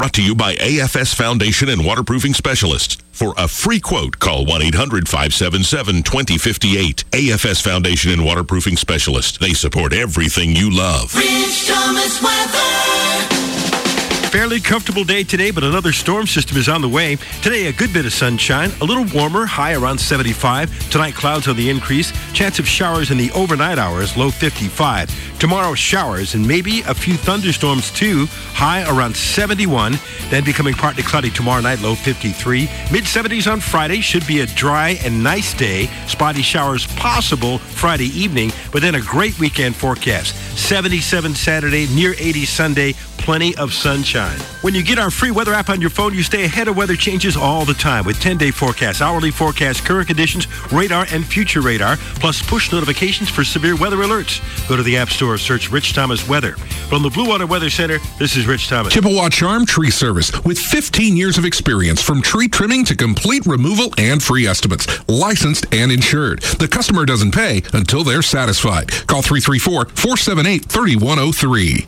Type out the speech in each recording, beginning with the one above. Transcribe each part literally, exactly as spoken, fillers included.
Brought to you by A F S Foundation and Waterproofing Specialists. For a free quote, call one eight hundred five seven seven two zero five eight. A F S Foundation and Waterproofing Specialists. They support everything you love. Rich Thomas weather. Fairly comfortable day today, but another storm system is on the way. Today, a good bit of sunshine, a little warmer, high around seventy-five. Tonight, clouds on the increase. Chance of showers in the overnight hours, low fifty-five. Tomorrow, showers and maybe a few thunderstorms too, high around seventy-one. Then becoming partly cloudy tomorrow night, low fifty-three. mid seventies on Friday, should be a dry and nice day. Spotty showers possible Friday evening, but then a great weekend forecast. seventy-seven Saturday, near eighty Sunday, plenty of sunshine. When you get our free weather app on your phone, you stay ahead of weather changes all the time with ten-day forecasts, hourly forecasts, current conditions, radar, and future radar, plus push notifications for severe weather alerts. Go to the App Store, search Rich Thomas Weather. From the Blue Water Weather Center, this is Rich Thomas. Chippewa Charm Tree Service with fifteen years of experience from tree trimming to complete removal and free estimates. Licensed and insured. The customer doesn't pay until they're satisfied. Call three three four, four seven eight, three one zero three.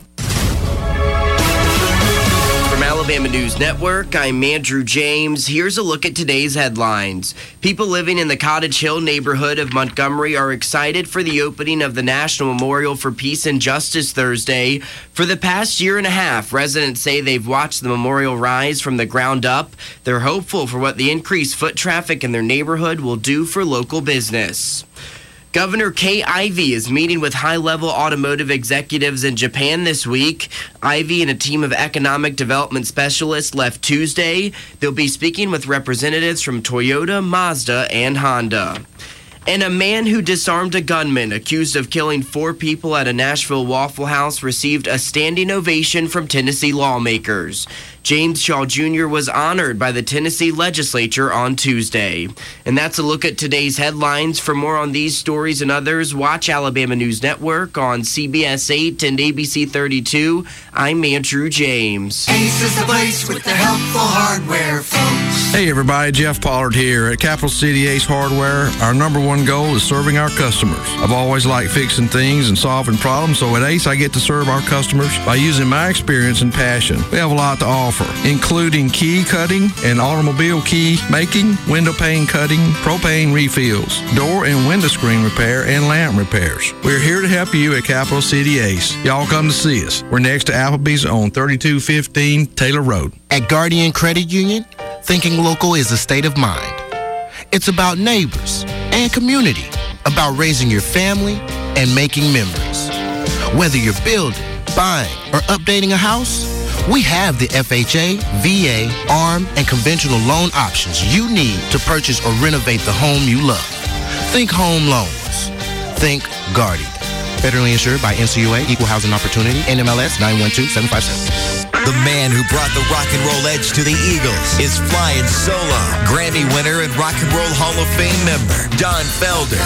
From Alabama News Network, I'm Andrew James. Here's a look at today's headlines. People living in the Cottage Hill neighborhood of Montgomery are excited for the opening of the National Memorial for Peace and Justice Thursday. For the past year and a half, residents say they've watched the memorial rise from the ground up. They're hopeful for what the increased foot traffic in their neighborhood will do for local business. Governor Kay Ivey is meeting with high-level automotive executives in Japan this week. Ivey and a team of economic development specialists left Tuesday. They'll be speaking with representatives from Toyota, Mazda, and Honda. And a man who disarmed a gunman accused of killing four people at a Nashville Waffle House received a standing ovation from Tennessee lawmakers. James Shaw Junior was honored by the Tennessee legislature on Tuesday. And that's a look at today's headlines. For more on these stories and others, watch Alabama News Network on C B S eight and A B C thirty-two. I'm Andrew James. Ace is the place with the helpful hardware, folks. Hey everybody, Jeff Pollard here. At Capital City Ace Hardware, our number one goal is serving our customers. I've always liked fixing things and solving problems, so at Ace I get to serve our customers by using my experience and passion. We have a lot to offer, including key cutting and automobile key making, window pane cutting, propane refills, door and window screen repair, and lamp repairs. We're here to help you at Capital City Ace. Y'all come to see us. We're next to Applebee's on thirty-two fifteen Taylor Road. At Guardian Credit Union, thinking local is a state of mind. It's about neighbors and community, about raising your family and making memories. Whether you're building, buying, or updating a house, we have the F H A, V A, A R M, and conventional loan options you need to purchase or renovate the home you love. Think home loans. Think Guardian. Federally insured by N C U A, Equal Housing Opportunity, N M L S nine one two seven five seven. The man who brought the rock and roll edge to the Eagles is flying solo. Grammy winner and Rock and Roll Hall of Fame member, Don Felder.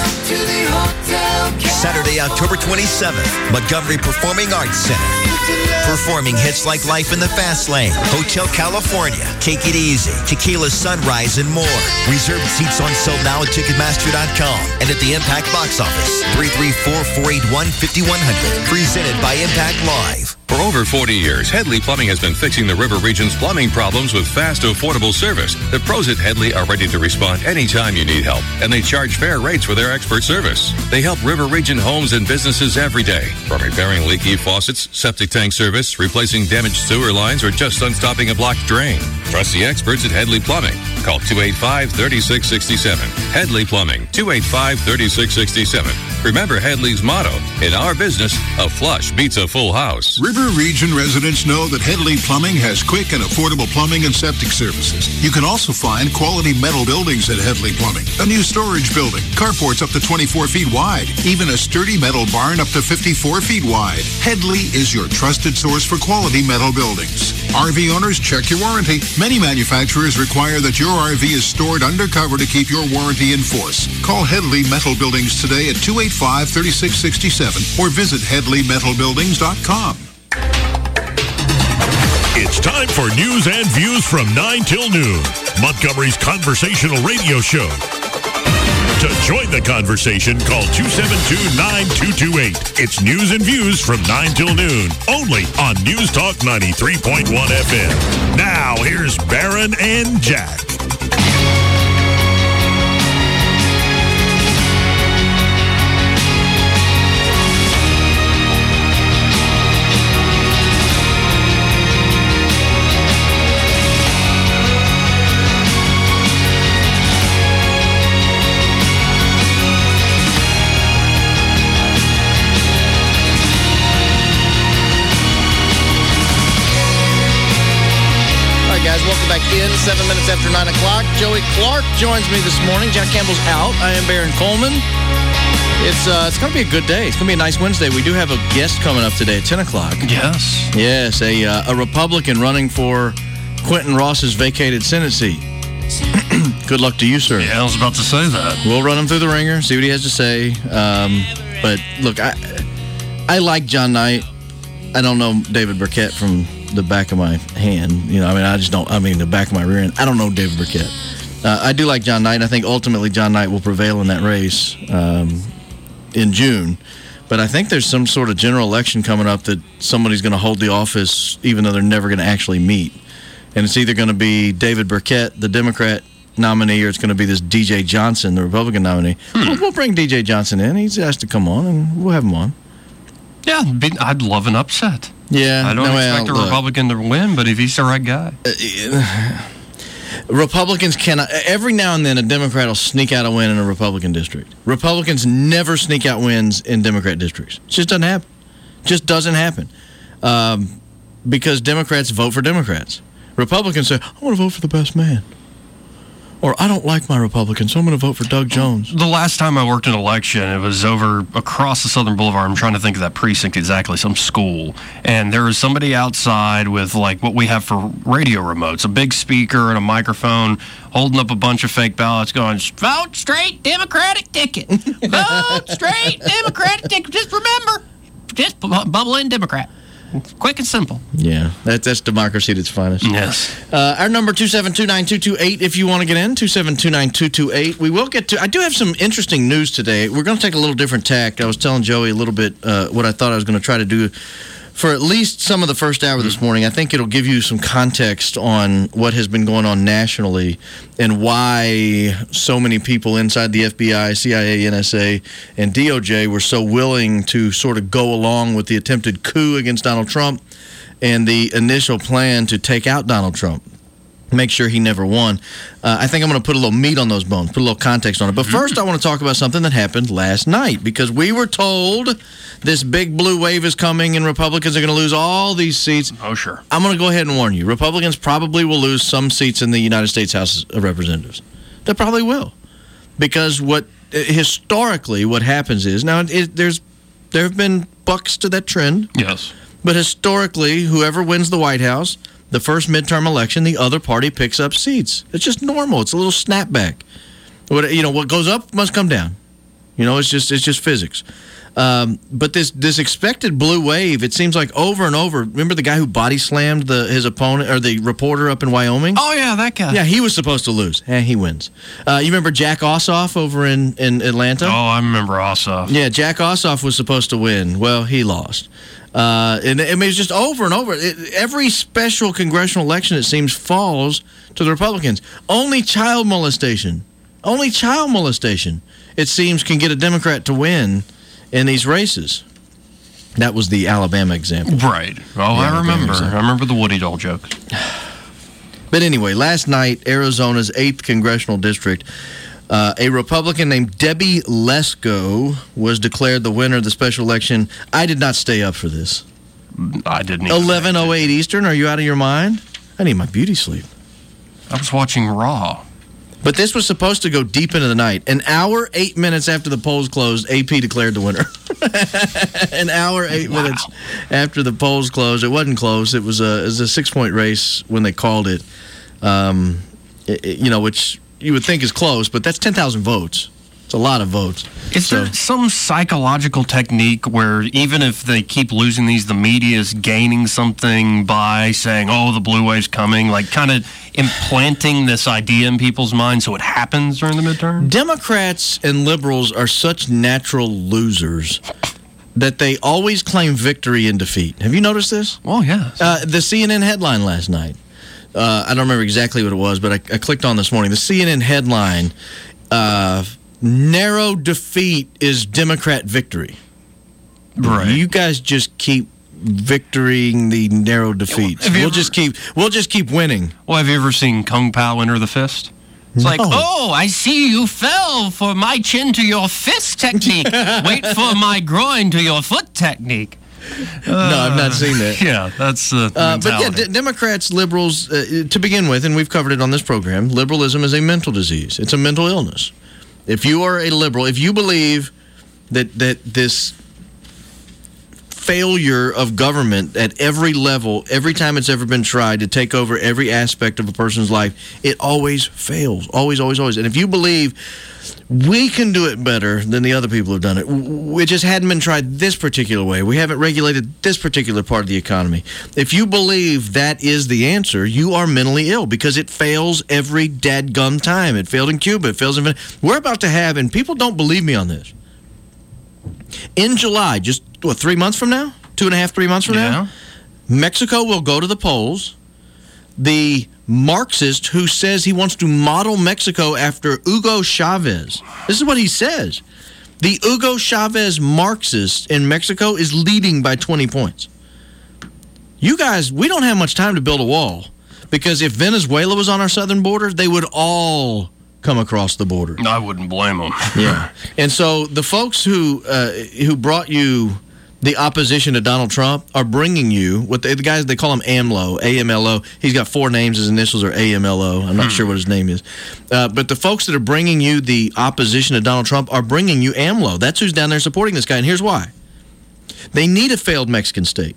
Saturday, October twenty-seventh, Montgomery Performing Arts Center. Performing hits like Life in the Fast Lane, Hotel California, Take It Easy, Tequila Sunrise, and more. Reserved seats on sale now at Ticketmaster dot com and at the Impact box office, three three four, four eight one, five one zero zero. Presented by Impact Live. For over forty years, Headley Plumbing has been fixing the River Region's plumbing problems with fast, affordable service. The pros at Headley are ready to respond anytime you need help, and they charge fair rates for their expert service. They help River Region homes and businesses every day, from repairing leaky faucets, septic tank service, replacing damaged sewer lines, or just unstopping a blocked drain. Trust the experts at Headley Plumbing. Call two eight five, three six six seven. Headley Plumbing, two eight five, three six six seven. Remember Headley's motto, in our business, a flush beats a full house. River Region residents know that Headley Plumbing has quick and affordable plumbing and septic services. You can also find quality metal buildings at Headley Plumbing. A new storage building, carports up to twenty-four feet wide, even a sturdy metal barn up to fifty-four feet wide. Headley is your trusted source for quality metal buildings. R V owners, check your warranty. Many manufacturers require that your R V is stored undercover to keep your warranty in force. Call Headley Metal Buildings today at two eight five, three six six seven or visit headley metal buildings dot com. It's time for news and views from nine till noon. Montgomery's conversational radio show. To join the conversation, call two seven two, nine two two eight. It's News and Views from nine till noon, only on News Talk ninety-three point one F M. Now, here's Barron and Jack. Welcome back in. Seven minutes after nine o'clock. Joey Clark joins me this morning. Jack Campbell's out. I am Barron Coleman. It's uh, it's going to be a good day. It's going to be a nice Wednesday. We do have a guest coming up today at ten o'clock. Yes. Yes, a, uh, a Republican running for Quentin Ross's vacated Senate seat. Good luck to you, sir. Yeah, I was about to say that. We'll run him through the ringer, see what he has to say. Um, but, look, I, I like John Knight. I don't know David Burkett from the back of my hand. You know, I mean, I just don't, I mean, the back of my rear end. I don't know David Burkett. Uh, I do like John Knight. I think ultimately John Knight will prevail in that race um, in June. But I think there's some sort of general election coming up that somebody's going to hold the office even though they're never going to actually meet. And it's either going to be David Burkett, the Democrat nominee, or it's going to be this D J Johnson, the Republican nominee. Hmm. We'll, we'll bring D J Johnson in. He's asked to come on, and we'll have him on. Yeah, I'd love an upset. Yeah. I don't no, expect well, a Republican look. to win, but if he's the right guy. Uh, Republicans cannot. Every now and then, a Democrat will sneak out a win in a Republican district. Republicans never sneak out wins in Democrat districts. It just doesn't happen. Just doesn't happen. Um, because Democrats vote for Democrats. Republicans say, I want to vote for the best man. Or, I don't like my Republicans, so I'm going to vote for Doug Jones. The last time I worked an election, it was over across the Southern Boulevard. I'm trying to think of that precinct exactly, some school. And there was somebody outside with, like, what we have for radio remotes, a big speaker and a microphone, holding up a bunch of fake ballots going, vote straight Democratic ticket. Vote straight Democratic ticket. Just remember, just bubble in Democrat. Quick and simple. Yeah, that, that's democracy at its finest. Yes. Uh, our number, two seven two, nine two two eight, if you want to get in, two seven two, nine two two eight. We will get to, I do have some interesting news today. We're going to take a little different tack. I was telling Joey a little bit uh, what I thought I was going to try to do for at least some of the first hour this morning. I think it'll give you some context on what has been going on nationally and why so many people inside the F B I, C I A, N S A, and D O J were so willing to sort of go along with the attempted coup against Donald Trump and the initial plan to take out Donald Trump. Make sure he never won. Uh, I think I'm going to put a little meat on those bones, put a little context on it. But first, I want to talk about something that happened last night, because we were told this big blue wave is coming and Republicans are going to lose all these seats. Oh, sure. I'm going to go ahead and warn you. Republicans probably will lose some seats in the United States House of Representatives. They probably will. Because what historically what happens is, now it, there's there have been bucks to that trend. Yes. But historically, whoever wins the White House, the first midterm election, the other party picks up seats. It's just normal. It's a little snapback. What you know, what goes up must come down. You know, it's just it's just physics. Um, but this this expected blue wave, it seems like over and over. Remember the guy who body slammed the his opponent or the reporter up in Wyoming? Oh yeah, that guy. Yeah, he was supposed to lose, and he wins. Uh, you remember Jack Ossoff over in, in Atlanta? Oh, I remember Ossoff. Yeah, Jack Ossoff was supposed to win. Well, he lost. Uh, and I mean, it's just over and over. It, every special congressional election, it seems, falls to the Republicans. Only child molestation, only child molestation, it seems, can get a Democrat to win in these races. That was the Alabama example. Right. Oh, I remember. I remember the Woody Doll joke. But anyway, last night, Arizona's eighth congressional district, Uh, a Republican named Debbie Lesko was declared the winner of the special election. I did not stay up for this. I didn't. eleven oh eight Eastern. Are you out of your mind? I need my beauty sleep. I was watching Raw. But this was supposed to go deep into the night. An hour, eight minutes after the polls closed, A P declared the winner. An hour, eight wow. minutes after the polls closed. It wasn't close. It was a, it was a six-point race when they called it. Um, it, it you know, which you would think is close, but that's ten thousand votes. It's a lot of votes. Is So- there some psychological technique where even if they keep losing these, the media is gaining something by saying, oh, the blue wave's coming, like kind of implanting this idea in people's minds so it happens during the midterm? Democrats and liberals are such natural losers that they always claim victory in defeat. Have you noticed this? Oh, yeah. Uh, the C N N headline last night, uh, I don't remember exactly what it was, but I, I clicked on this morning. The C N N headline, uh, narrow defeat is Democrat victory. Right. You guys just keep victorying the narrow defeats. Have you We'll ever- just keep we'll just keep winning. Well, have you ever seen Kung Pao enter the fist? It's like, No. oh, I see you fell for my chin to your fist technique. Wait for my groin to your foot technique. no, I've not seen that. Yeah, that's the Uh, but yeah, mentality. d- Democrats, liberals, uh, to begin with, and we've covered it on this program, liberalism is a mental disease. It's a mental illness. If you are a liberal, if you believe that that this failure of government at every level, every time it's ever been tried to take over every aspect of a person's life, it always fails. Always, always, always. And if you believe we can do it better than the other people have done it, w- it just hadn't been tried this particular way. We haven't regulated this particular part of the economy. If you believe that is the answer, you are mentally ill because it fails every dadgum time. It failed in Cuba. It fails in Ven- We're about to have, and people don't believe me on this, in July, just what, three months from now? Two and a half, three months from Yeah. now? Mexico will go to the polls. The Marxist who says he wants to model Mexico after Hugo Chavez. This is what he says. The Hugo Chavez Marxist in Mexico is leading by twenty points. You guys, we don't have much time to build a wall because if Venezuela was on our southern border, they would all come across the border. I wouldn't blame them. Yeah. And so the folks who uh, who brought you the opposition to Donald Trump are bringing you what they, the guys, they call him AMLO, A M L O. He's got four names. His initials are A M L O. I'm not Hmm. sure what his name is. Uh, but the folks that are bringing you the opposition to Donald Trump are bringing you AMLO. That's who's down there supporting this guy. And here's why. They need a failed Mexican state.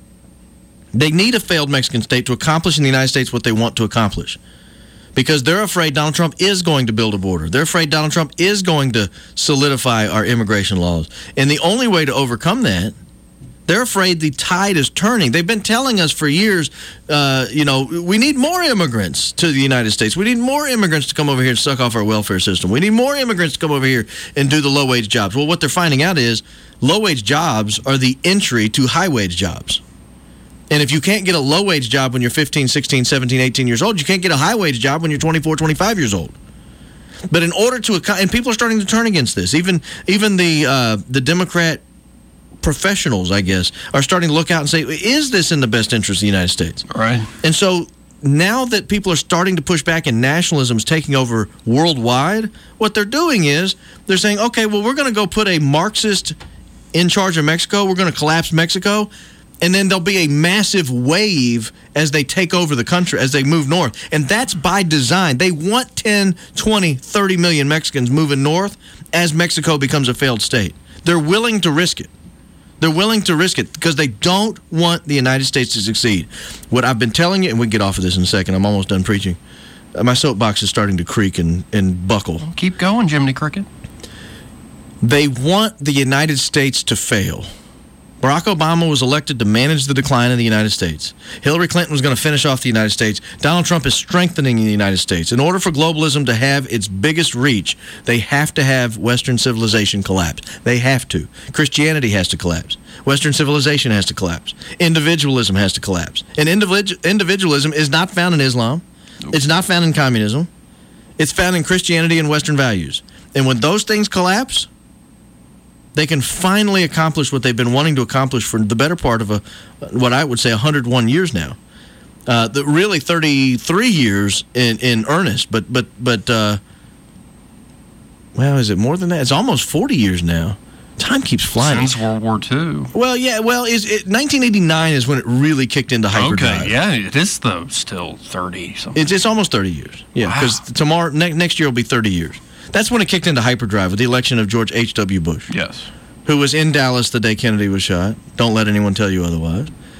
They need a failed Mexican state to accomplish in the United States what they want to accomplish. Because they're afraid Donald Trump is going to build a border. They're afraid Donald Trump is going to solidify our immigration laws. And the only way to overcome that, they're afraid the tide is turning. They've been telling us for years, uh, you know, we need more immigrants to the United States. We need more immigrants to come over here and suck off our welfare system. We need more immigrants to come over here and do the low-wage jobs. Well, what they're finding out is low-wage jobs are the entry to high-wage jobs. And if you can't get a low-wage job when you're fifteen, sixteen, seventeen, eighteen years old, you can't get a high-wage job when you're twenty-four, twenty-five years old. But in order to, and people are starting to turn against this. Even even the uh, the Democrat professionals, I guess, are starting to look out and say, is this in the best interest of the United States? Right. And so now that people are starting to push back and nationalism is taking over worldwide, what they're doing is they're saying, okay, well, we're going to go put a Marxist in charge of Mexico. We're going to collapse Mexico. And then there'll be a massive wave as they take over the country, as they move north. And that's by design. They want ten, twenty, thirty million Mexicans moving north as Mexico becomes a failed state. They're willing to risk it. They're willing to risk it because they don't want the United States to succeed. What I've been telling you, and we can get off of this in a second. I'm almost done preaching. Uh, my soapbox is starting to creak and, and buckle. Keep going, Jiminy Cricket. They want the United States to fail. Barack Obama was elected to manage the decline of the United States. Hillary Clinton was going to finish off the United States. Donald Trump is strengthening the United States. In order for globalism to have its biggest reach, they have to have Western civilization collapse. They have to. Christianity has to collapse. Western civilization has to collapse. Individualism has to collapse. And individu- individualism is not found in Islam. It's not found in communism. It's found in Christianity and Western values. And when those things collapse, they can finally accomplish what they've been wanting to accomplish for the better part of a, what I would say, one hundred one years now. Uh, the, really thirty-three years in, in earnest, but but but uh, well, is it more than that? It's almost forty years now. Time keeps flying. Since World War Two. Well, yeah, well, is it, nineteen eighty-nine is when it really kicked into hyperdrive. Okay, yeah, it is though still thirty something. It's it's almost thirty years. Yeah, because Wow. tomorrow ne- next year will be thirty years. That's when it kicked into hyperdrive with the election of George H W. Bush. Yes. Who was in Dallas the day Kennedy was shot. Don't let anyone tell you otherwise.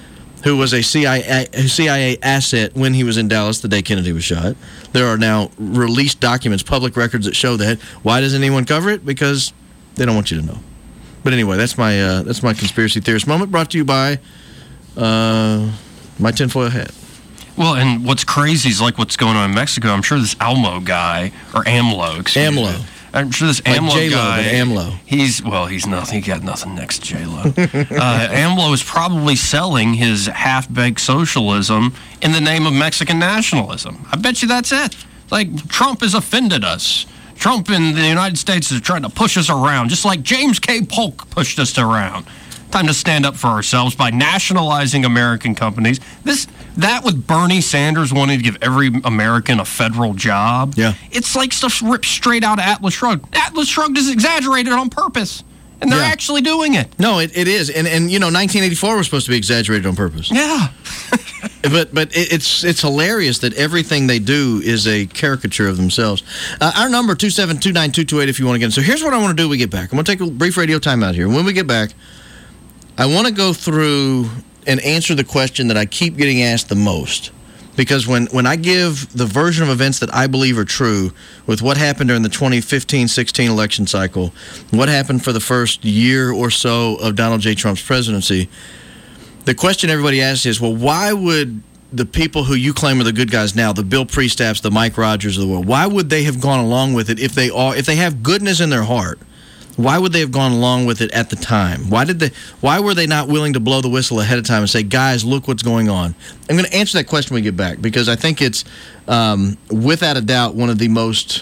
who was a C I A, C I A asset when he was in Dallas the day Kennedy was shot. There are now released documents, public records that show that. Why doesn't anyone cover it? Because they don't want you to know. But anyway, that's my uh, that's my conspiracy theorist moment, brought to you by uh, my tinfoil hat. Well, and what's crazy is like what's going on in Mexico. I'm sure this AMLO guy, or AMLO, excuse AMLO. me. I'm sure this Like AMLO J-Lo, guy. but AMLO. He's, well, he's nothing. He got nothing next to J-Lo. uh, AMLO is probably selling his half-baked socialism in the name of Mexican nationalism. I bet you that's it. Like, Trump has offended us. Trump in the United States is trying to push us around, just like James K. Polk pushed us around. Time to stand up for ourselves by nationalizing American companies. This, that with Bernie Sanders wanting to give every American a federal job. Yeah. It's like stuff ripped straight out of Atlas Shrugged. Atlas Shrugged is exaggerated on purpose, and they're Yeah. actually doing it. No, it, it is. And, and, you know, nineteen eighty-four was supposed to be exaggerated on purpose. Yeah. But but it, it's it's hilarious that everything they do is a caricature of themselves. Uh, our number, two seven two nine two two eight, if you want to get in. So here's what I want to do when we get back. I'm going to take a brief radio timeout here. When we get back, I want to go through and answer the question that I keep getting asked the most. Because when, when I give the version of events that I believe are true with what happened during the twenty fifteen sixteen election cycle, what happened for the first year or so of Donald J. Trump's presidency, the question everybody asks is, well, why would the people who you claim are the good guys now, the Bill Priestaps, the Mike Rogers of the world, why would they have gone along with it if they are if they have goodness in their heart? Why would they have gone along with it at the time? Why did they? Why were they not willing to blow the whistle ahead of time and say, guys, look what's going on? I'm going to answer that question when we get back, because I think it's, um, without a doubt, one of the most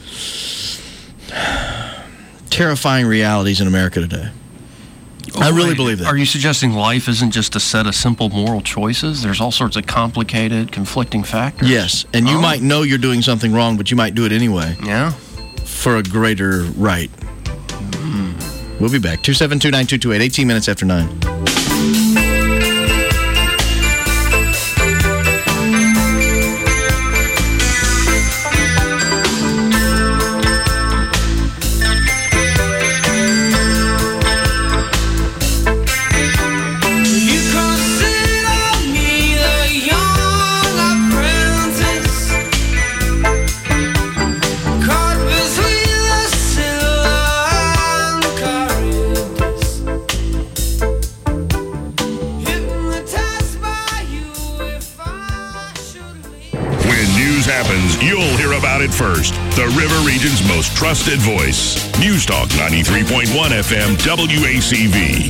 terrifying realities in America today. Oh, I really wait, believe that. Are you suggesting life isn't just a set of simple moral choices? There's all sorts of complicated, conflicting factors? Yes, and you Oh. might know you're doing something wrong, but you might do it anyway. Yeah. For a greater right. We'll be back. two seven two nine two two eight, eighteen minutes after nine. You'll hear about it first. The River Region's most trusted voice. News Talk ninety-three point one F M W A C V.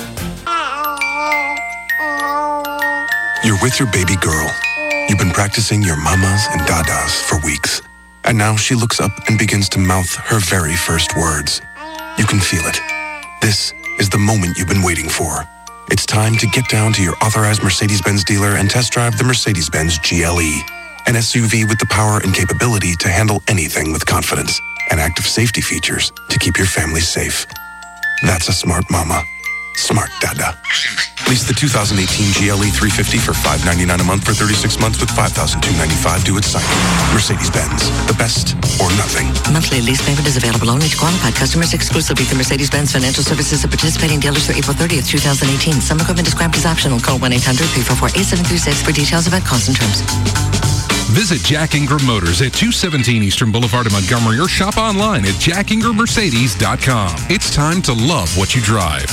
You're with your baby girl. You've been practicing your mamas and dadas for weeks. And now she looks up and begins to mouth her very first words. You can feel it. This is the moment you've been waiting for. It's time to get down to your authorized Mercedes-Benz dealer and test drive the Mercedes-Benz G L E. An S U V with the power and capability to handle anything with confidence, and active safety features to keep your family safe. That's a smart mama. Smart dada. Lease the two thousand eighteen G L E three fifty for five hundred ninety-nine dollars a month for thirty-six months with five thousand two hundred ninety-five dollars due at signing. Mercedes-Benz. The best or nothing. Monthly lease payment is available only to qualified customers exclusively through Mercedes-Benz Financial Services of participating dealers through April thirtieth, twenty eighteen. Some equipment described as optional. Call one eight hundred three four four eight seven three six for details about costs and terms. Visit Jack Ingram Motors at two seventeen Eastern Boulevard in Montgomery, or shop online at jack ingram mercedes dot com. It's time to love what you drive.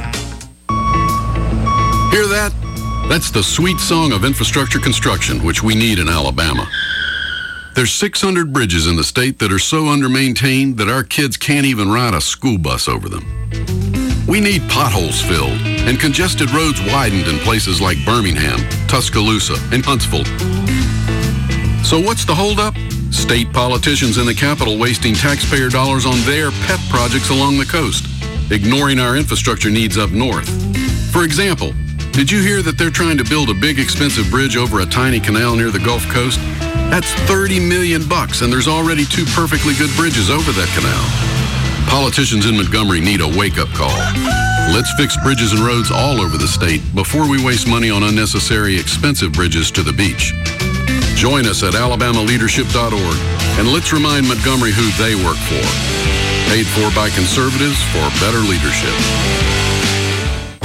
Hear that? That's the sweet song of infrastructure construction, which we need in Alabama. There's six hundred bridges in the state that are so under-maintained that our kids can't even ride a school bus over them. We need potholes filled and congested roads widened in places like Birmingham, Tuscaloosa, and Huntsville. So what's the holdup? State politicians in the capital wasting taxpayer dollars on their pet projects along the coast, ignoring our infrastructure needs up north. For example, did you hear that they're trying to build a big expensive bridge over a tiny canal near the Gulf Coast? That's thirty million bucks, and there's already two perfectly good bridges over that canal. Politicians in Montgomery need a wake-up call. Let's fix bridges and roads all over the state before we waste money on unnecessary expensive bridges to the beach. Join us at alabama leadership dot org, and let's remind Montgomery who they work for. Paid for by conservatives for better leadership.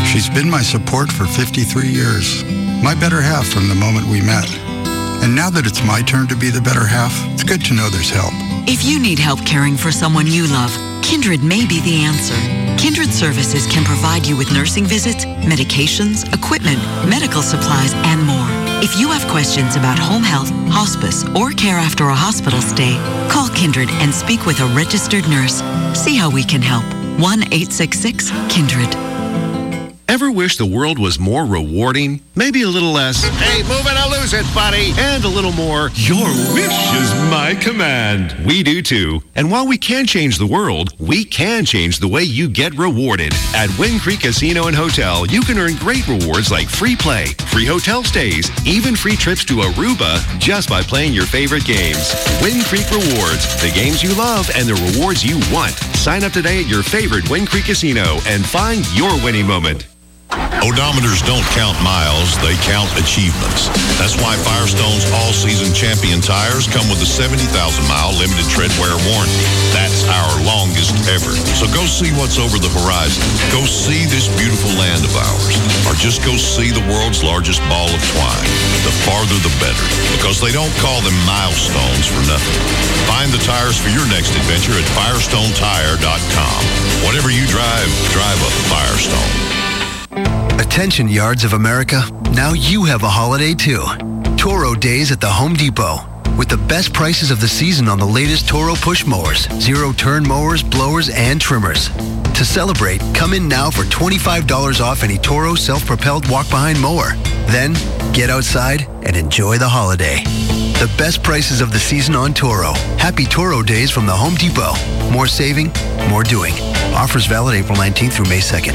She's been my support for fifty-three years. My better half from the moment we met. And now that it's my turn to be the better half, it's good to know there's help. If you need help caring for someone you love, Kindred may be the answer. Kindred Services can provide you with nursing visits, medications, equipment, medical supplies, and more. If you have questions about home health, hospice, or care after a hospital stay, call Kindred and speak with a registered nurse. See how we can help. one eight six six Kindred. Ever wish the world was more rewarding? Maybe a little less, hey, move it or lose it, buddy, and a little more, your wish is my command. We do too. And while we can't change the world, we can change the way you get rewarded. At Wind Creek Casino and Hotel, you can earn great rewards like free play, free hotel stays, even free trips to Aruba just by playing your favorite games. Wind Creek Rewards, the games you love and the rewards you want. Sign up today at your favorite Wind Creek Casino and find your winning moment. Odometers don't count miles, they count achievements. That's why Firestone's all-season champion tires come with a seventy thousand mile limited tread wear warranty. That's our longest ever. So go see what's over the horizon. Go see this beautiful land of ours. Or just go see the world's largest ball of twine. The farther the better, because they don't call them milestones for nothing. Find the tires for your next adventure at firestone tire dot com. Whatever you drive, drive a Firestone. Attention Yards of America, now you have a holiday too. Toro Days at the Home Depot. With the best prices of the season on the latest Toro push mowers, zero-turn mowers, blowers, and trimmers. To celebrate, come in now for twenty-five dollars off any Toro self-propelled walk-behind mower. Then, get outside and enjoy the holiday. The best prices of the season on Toro. Happy Toro Days from the Home Depot. More saving, more doing. Offers valid April nineteenth through May second.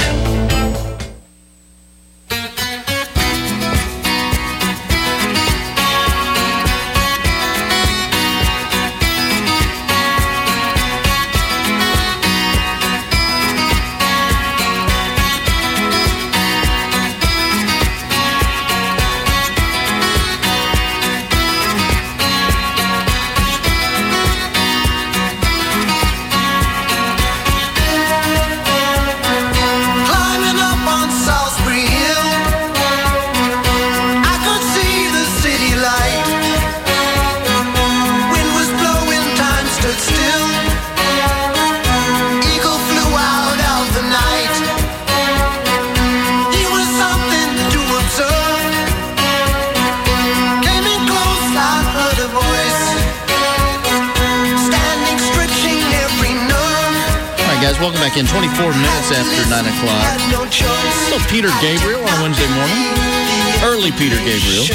Welcome back in. twenty-four minutes after nine o'clock. So Peter Gabriel on a Wednesday morning. Early Peter Gabriel.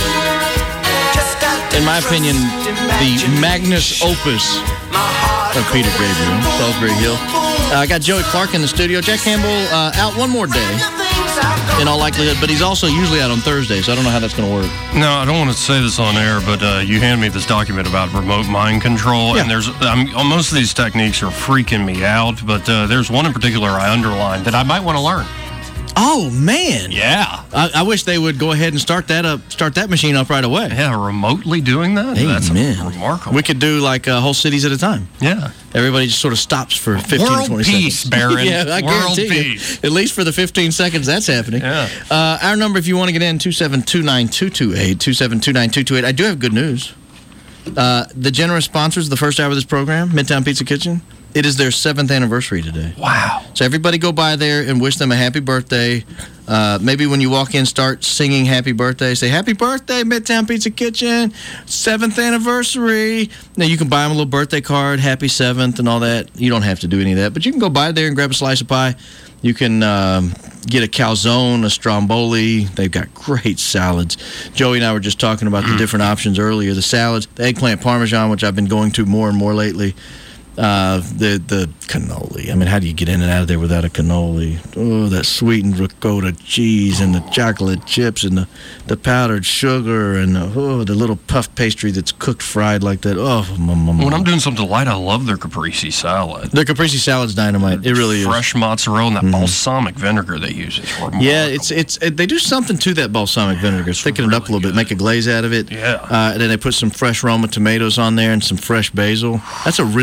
In my opinion, the magnus opus of Peter Gabriel, Salisbury Hill. Uh, I got Joey Clark in the studio. Jack Campbell uh, out one more day, in all likelihood, but he's also usually out on Thursday, so I don't know how that's going to work. No, I don't want to say this on air, but uh, you handed me this document about remote mind control, Yeah. and there's um, most of these techniques are freaking me out, but uh, there's one in particular I underlined that I might want to learn. Oh, man. Yeah. I, I wish they would go ahead and start that up, start that machine up right away. Yeah, remotely doing that? That's Amen. remarkable. We could do like uh, whole cities at a time. Yeah. Everybody just sort of stops for fifteen, World twenty peace, seconds. Baron. yeah, I World guarantee peace. you. At least for the fifteen seconds that's happening. Yeah. Uh, our number, if you want to get in, two seven two nine two two eight, two seven two nine two two eight. I do have good news. Uh, the generous sponsors of the first hour of this program, Midtown Pizza Kitchen, it is their seventh anniversary today. Wow. So everybody go by there and wish them a happy birthday. Uh, maybe when you walk in, start singing happy birthday. Say, happy birthday, Midtown Pizza Kitchen, seventh anniversary. Now, you can buy them a little birthday card, happy seventh and all that. You don't have to do any of that, but you can go by there and grab a slice of pie. You can um, get a calzone, a stromboli. They've got great salads. Joey and I were just talking about the different options earlier. The salads, the eggplant parmesan, which I've been going to more and more lately. Uh, the the cannoli. I mean, how do you get in and out of there without a cannoli? Oh, that sweetened ricotta cheese and the chocolate chips and the, the powdered sugar and the, oh, the little puff pastry that's cooked fried like that. Oh, my, my, my. When I'm doing something light, I love their caprese salad. The caprese salad's dynamite. It really is. Fresh mozzarella and that mm-hmm. balsamic vinegar they use is remarkable. Yeah, it's it's it, they do something to that balsamic vinegar. Thicken really it up a little good. bit, make a glaze out of it. Yeah. Uh, and then they put some fresh Roma tomatoes on there and some fresh basil. That's a really nice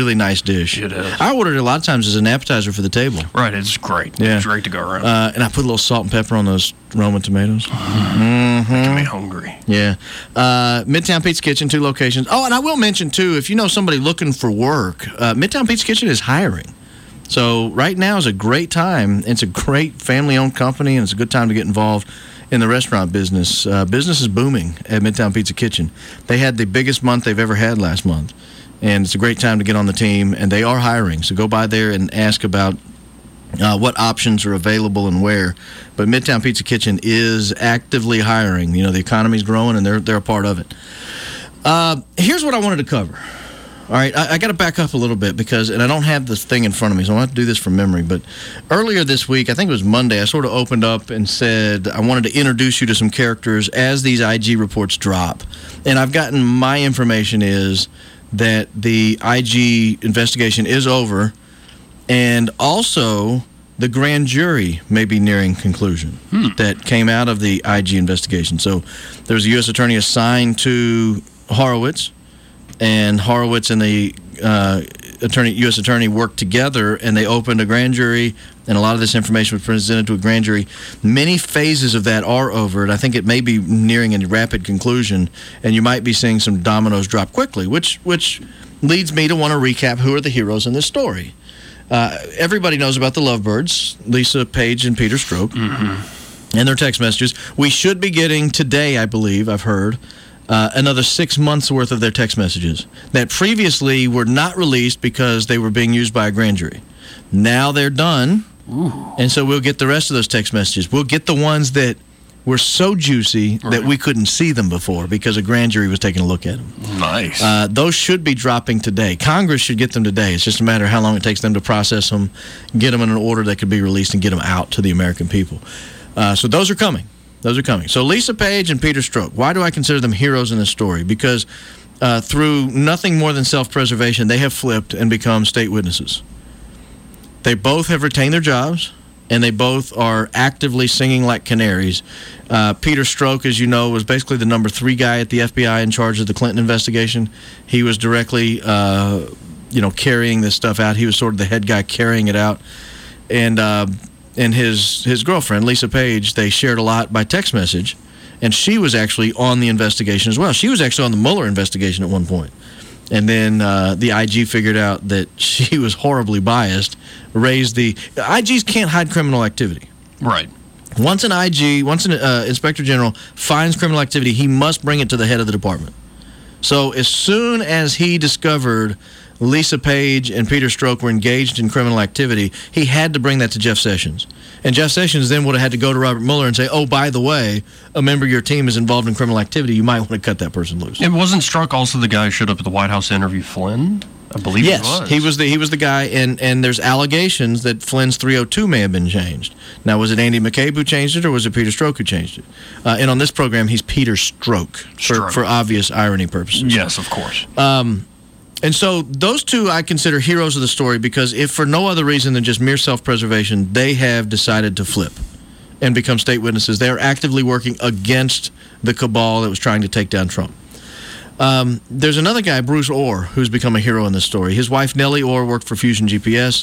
dish. It is. I ordered it a lot of times as an appetizer for the table. Right, it's great. Yeah. It's great to go around. Uh, and I put a little salt and pepper on those Roma tomatoes. Mm-hmm. Making me hungry. Yeah. Uh, Midtown Pizza Kitchen, two locations. Oh, and I will mention, too, if you know somebody looking for work, uh, Midtown Pizza Kitchen is hiring. So right now is a great time. It's a great family-owned company, and it's a good time to get involved in the restaurant business. Uh, business is booming at Midtown Pizza Kitchen. They had the biggest month they've ever had last month, and it's a great time to get on the team, and they are hiring. So go by there and ask about uh, what options are available and where. But Midtown Pizza Kitchen is actively hiring. You know, the economy's growing, and they're, they're a part of it. Uh, here's what I wanted to cover. All right, I, I got to back up a little bit because, and I don't have this thing in front of me, so I have to do this from memory. But earlier this week, I think it was Monday, I sort of opened up and said I wanted to introduce you to some characters as these I G reports drop. And I've gotten, my information is that the I G investigation is over, and also the grand jury may be nearing conclusion hmm. that came out of the I G investigation. So there was a U S attorney assigned to Horowitz, and Horowitz and the uh, attorney, U S attorney worked together, and they opened a grand jury, and a lot of this information was presented to a grand jury. Many phases of that are over, and I think it may be nearing a rapid conclusion, and you might be seeing some dominoes drop quickly, which which leads me to want to recap who are the heroes in this story. Uh, everybody knows about the Lovebirds, Lisa Page and Peter Stroke, mm-hmm. and their text messages. We should be getting today, I believe, I've heard, Uh, another six months worth of their text messages that previously were not released because they were being used by a grand jury. Now they're done, Ooh. and so we'll get the rest of those text messages. We'll get the ones that were so juicy right. that we couldn't see them before because a grand jury was taking a look at them. Nice. Uh, those should be dropping today. Congress should get them today. It's just a matter of how long it takes them to process them, get them in an order that could be released, and get them out to the American people. Uh, so those are coming. Those are coming. So Lisa Page and Peter Stroke, why do I consider them heroes in this story? Because uh, through nothing more than self-preservation, they have flipped and become state witnesses. They both have retained their jobs, and they both are actively singing like canaries. Uh, Peter Stroke, as you know, was basically the number three guy at the F B I in charge of the Clinton investigation. He was directly, uh, you know, carrying this stuff out. He was sort of the head guy carrying it out. And... Uh, And his, his girlfriend, Lisa Page, they shared a lot by text message, and she was actually on the investigation as well. She was actually on the Mueller investigation at one point. And then uh, the I G figured out that she was horribly biased, raised the... I Gs can't hide criminal activity. Right. Once an I G, once an uh, inspector general finds criminal activity, he must bring it to the head of the department. So as soon as he discovered Lisa Page and Peter Stroke were engaged in criminal activity, he had to bring that to Jeff Sessions. And Jeff Sessions then would have had to go to Robert Mueller and say, oh, by the way, a member of your team is involved in criminal activity. You might want to cut that person loose. It wasn't Strzok also the guy who showed up at the White House to interview Flynn? I believe yes, he was. he was the he was the guy, and, and there's allegations that Flynn's three oh two may have been changed. Now, was it Andy McCabe who changed it, or was it Peter Stroke who changed it? Uh, and on this program, he's Peter Stroke, Stroke. For, for obvious irony purposes. Yes, of course. Um, and so those two I consider heroes of the story because if for no other reason than just mere self-preservation, they have decided to flip and become state witnesses. They are actively working against the cabal that was trying to take down Trump. Um, there's another guy, Bruce Orr, who's become a hero in this story. His wife, Nellie Orr, worked for Fusion G P S.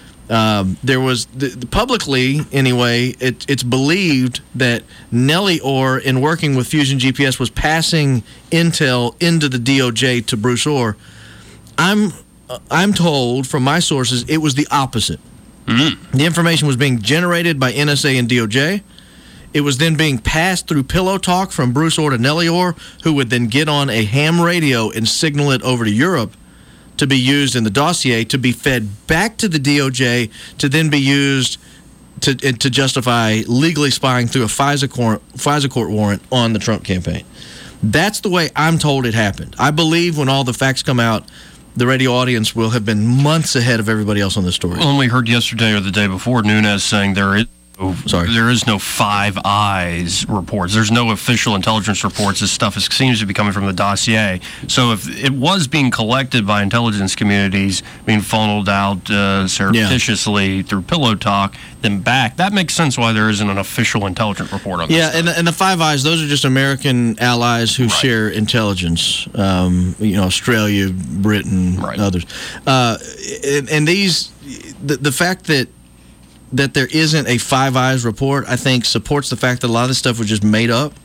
Um, there was, the, the, publicly anyway, it, it's believed that Nellie Orr, in working with Fusion G P S, was passing intel into the D O J to Bruce Orr. I'm, uh, I'm told from my sources it was the opposite. Mm-hmm. The information was being generated by N S A and D O J. It was then being passed through pillow talk from Bruce Orr to Nellie Orr, who would then get on a ham radio and signal it over to Europe to be used in the dossier, to be fed back to the D O J, to then be used to to justify legally spying through a FISA court, FISA court warrant on the Trump campaign. That's the way I'm told it happened. I believe when all the facts come out, the radio audience will have been months ahead of everybody else on the story. Well, and we heard yesterday or the day before Nunes saying there is Sorry. There is no Five Eyes reports. There's no official intelligence reports. This stuff is, seems to be coming from the dossier. So if it was being collected by intelligence communities, being funneled out uh, surreptitiously yeah. through pillow talk, then back, that makes sense why there isn't an official intelligence report on this. Yeah, and the, and the Five Eyes, those are just American allies who right. share intelligence. Um, you know, Australia, Britain, right. others. Uh, and, and these, the, the fact that that there isn't a Five Eyes report, I think, supports the fact that a lot of this stuff was just made up.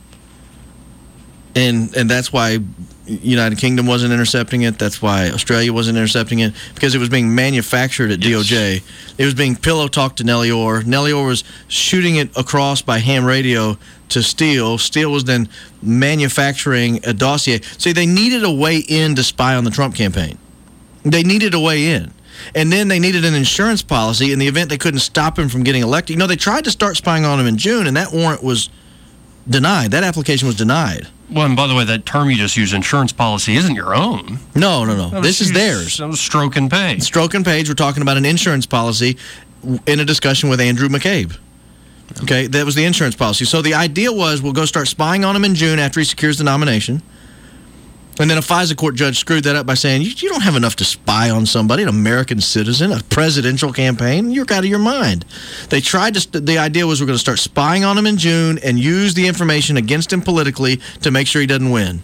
And and that's why United Kingdom wasn't intercepting it. That's why Australia wasn't intercepting it, because it was being manufactured at yes. D O J. It was being pillow talked to Nellie Orr. Nellie Orr was shooting it across by ham radio to Steele. Steele was then manufacturing a dossier. See, they needed a way in to spy on the Trump campaign. They needed a way in. And then they needed an insurance policy in the event they couldn't stop him from getting elected. You know, they tried to start spying on him in June, and that warrant was denied. That application was denied. Well, and by the way, that term you just used, insurance policy, isn't your own. No, no, no. no this is theirs. That was Stroke and Page. Stroke and Page, we're talking about an insurance policy in a discussion with Andrew McCabe. Okay, that was the insurance policy. So the idea was we'll go start spying on him in June after he secures the nomination. And then a FISA court judge screwed that up by saying, you, you don't have enough to spy on somebody, an American citizen, a presidential campaign. You're out of your mind. They tried to, the idea was we're going to start spying on him in June and use the information against him politically to make sure he doesn't win.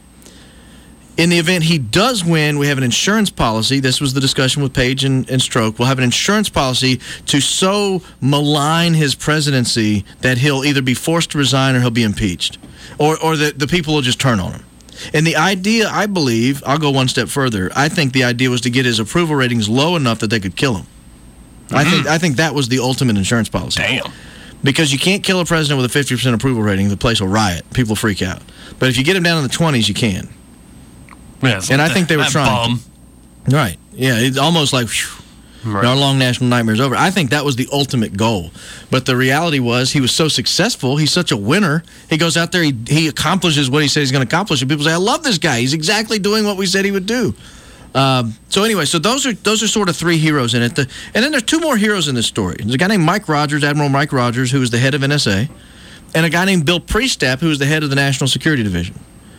In the event he does win, we have an insurance policy. This was the discussion with Page and, and Stroke. We'll have an insurance policy to so malign his presidency that he'll either be forced to resign or he'll be impeached. Or, or that the people will just turn on him. And the idea, I believe, I'll go one step further. I think the idea was to get his approval ratings low enough that they could kill him. Mm-hmm. I think I think that was the ultimate insurance policy. Damn. Because you can't kill a president with a fifty percent approval rating. The place will riot. People freak out. But if you get him down in the twenties, you can. Yeah, and I think they were that trying. Bum. Right. Yeah, it's almost like... Whew, right. Our long national nightmare's over. I think that was the ultimate goal. But the reality was he was so successful. He's such a winner. He goes out there, he, he accomplishes what he says he's going to accomplish. And people say, I love this guy. He's exactly doing what we said he would do. Um, so anyway, so those are those are sort of three heroes in it. The, and then there's two more heroes in this story. There's a guy named Mike Rogers, Admiral Mike Rogers, who was the head of N S A, and a guy named Bill Priestap, who was the head of the National Security Division.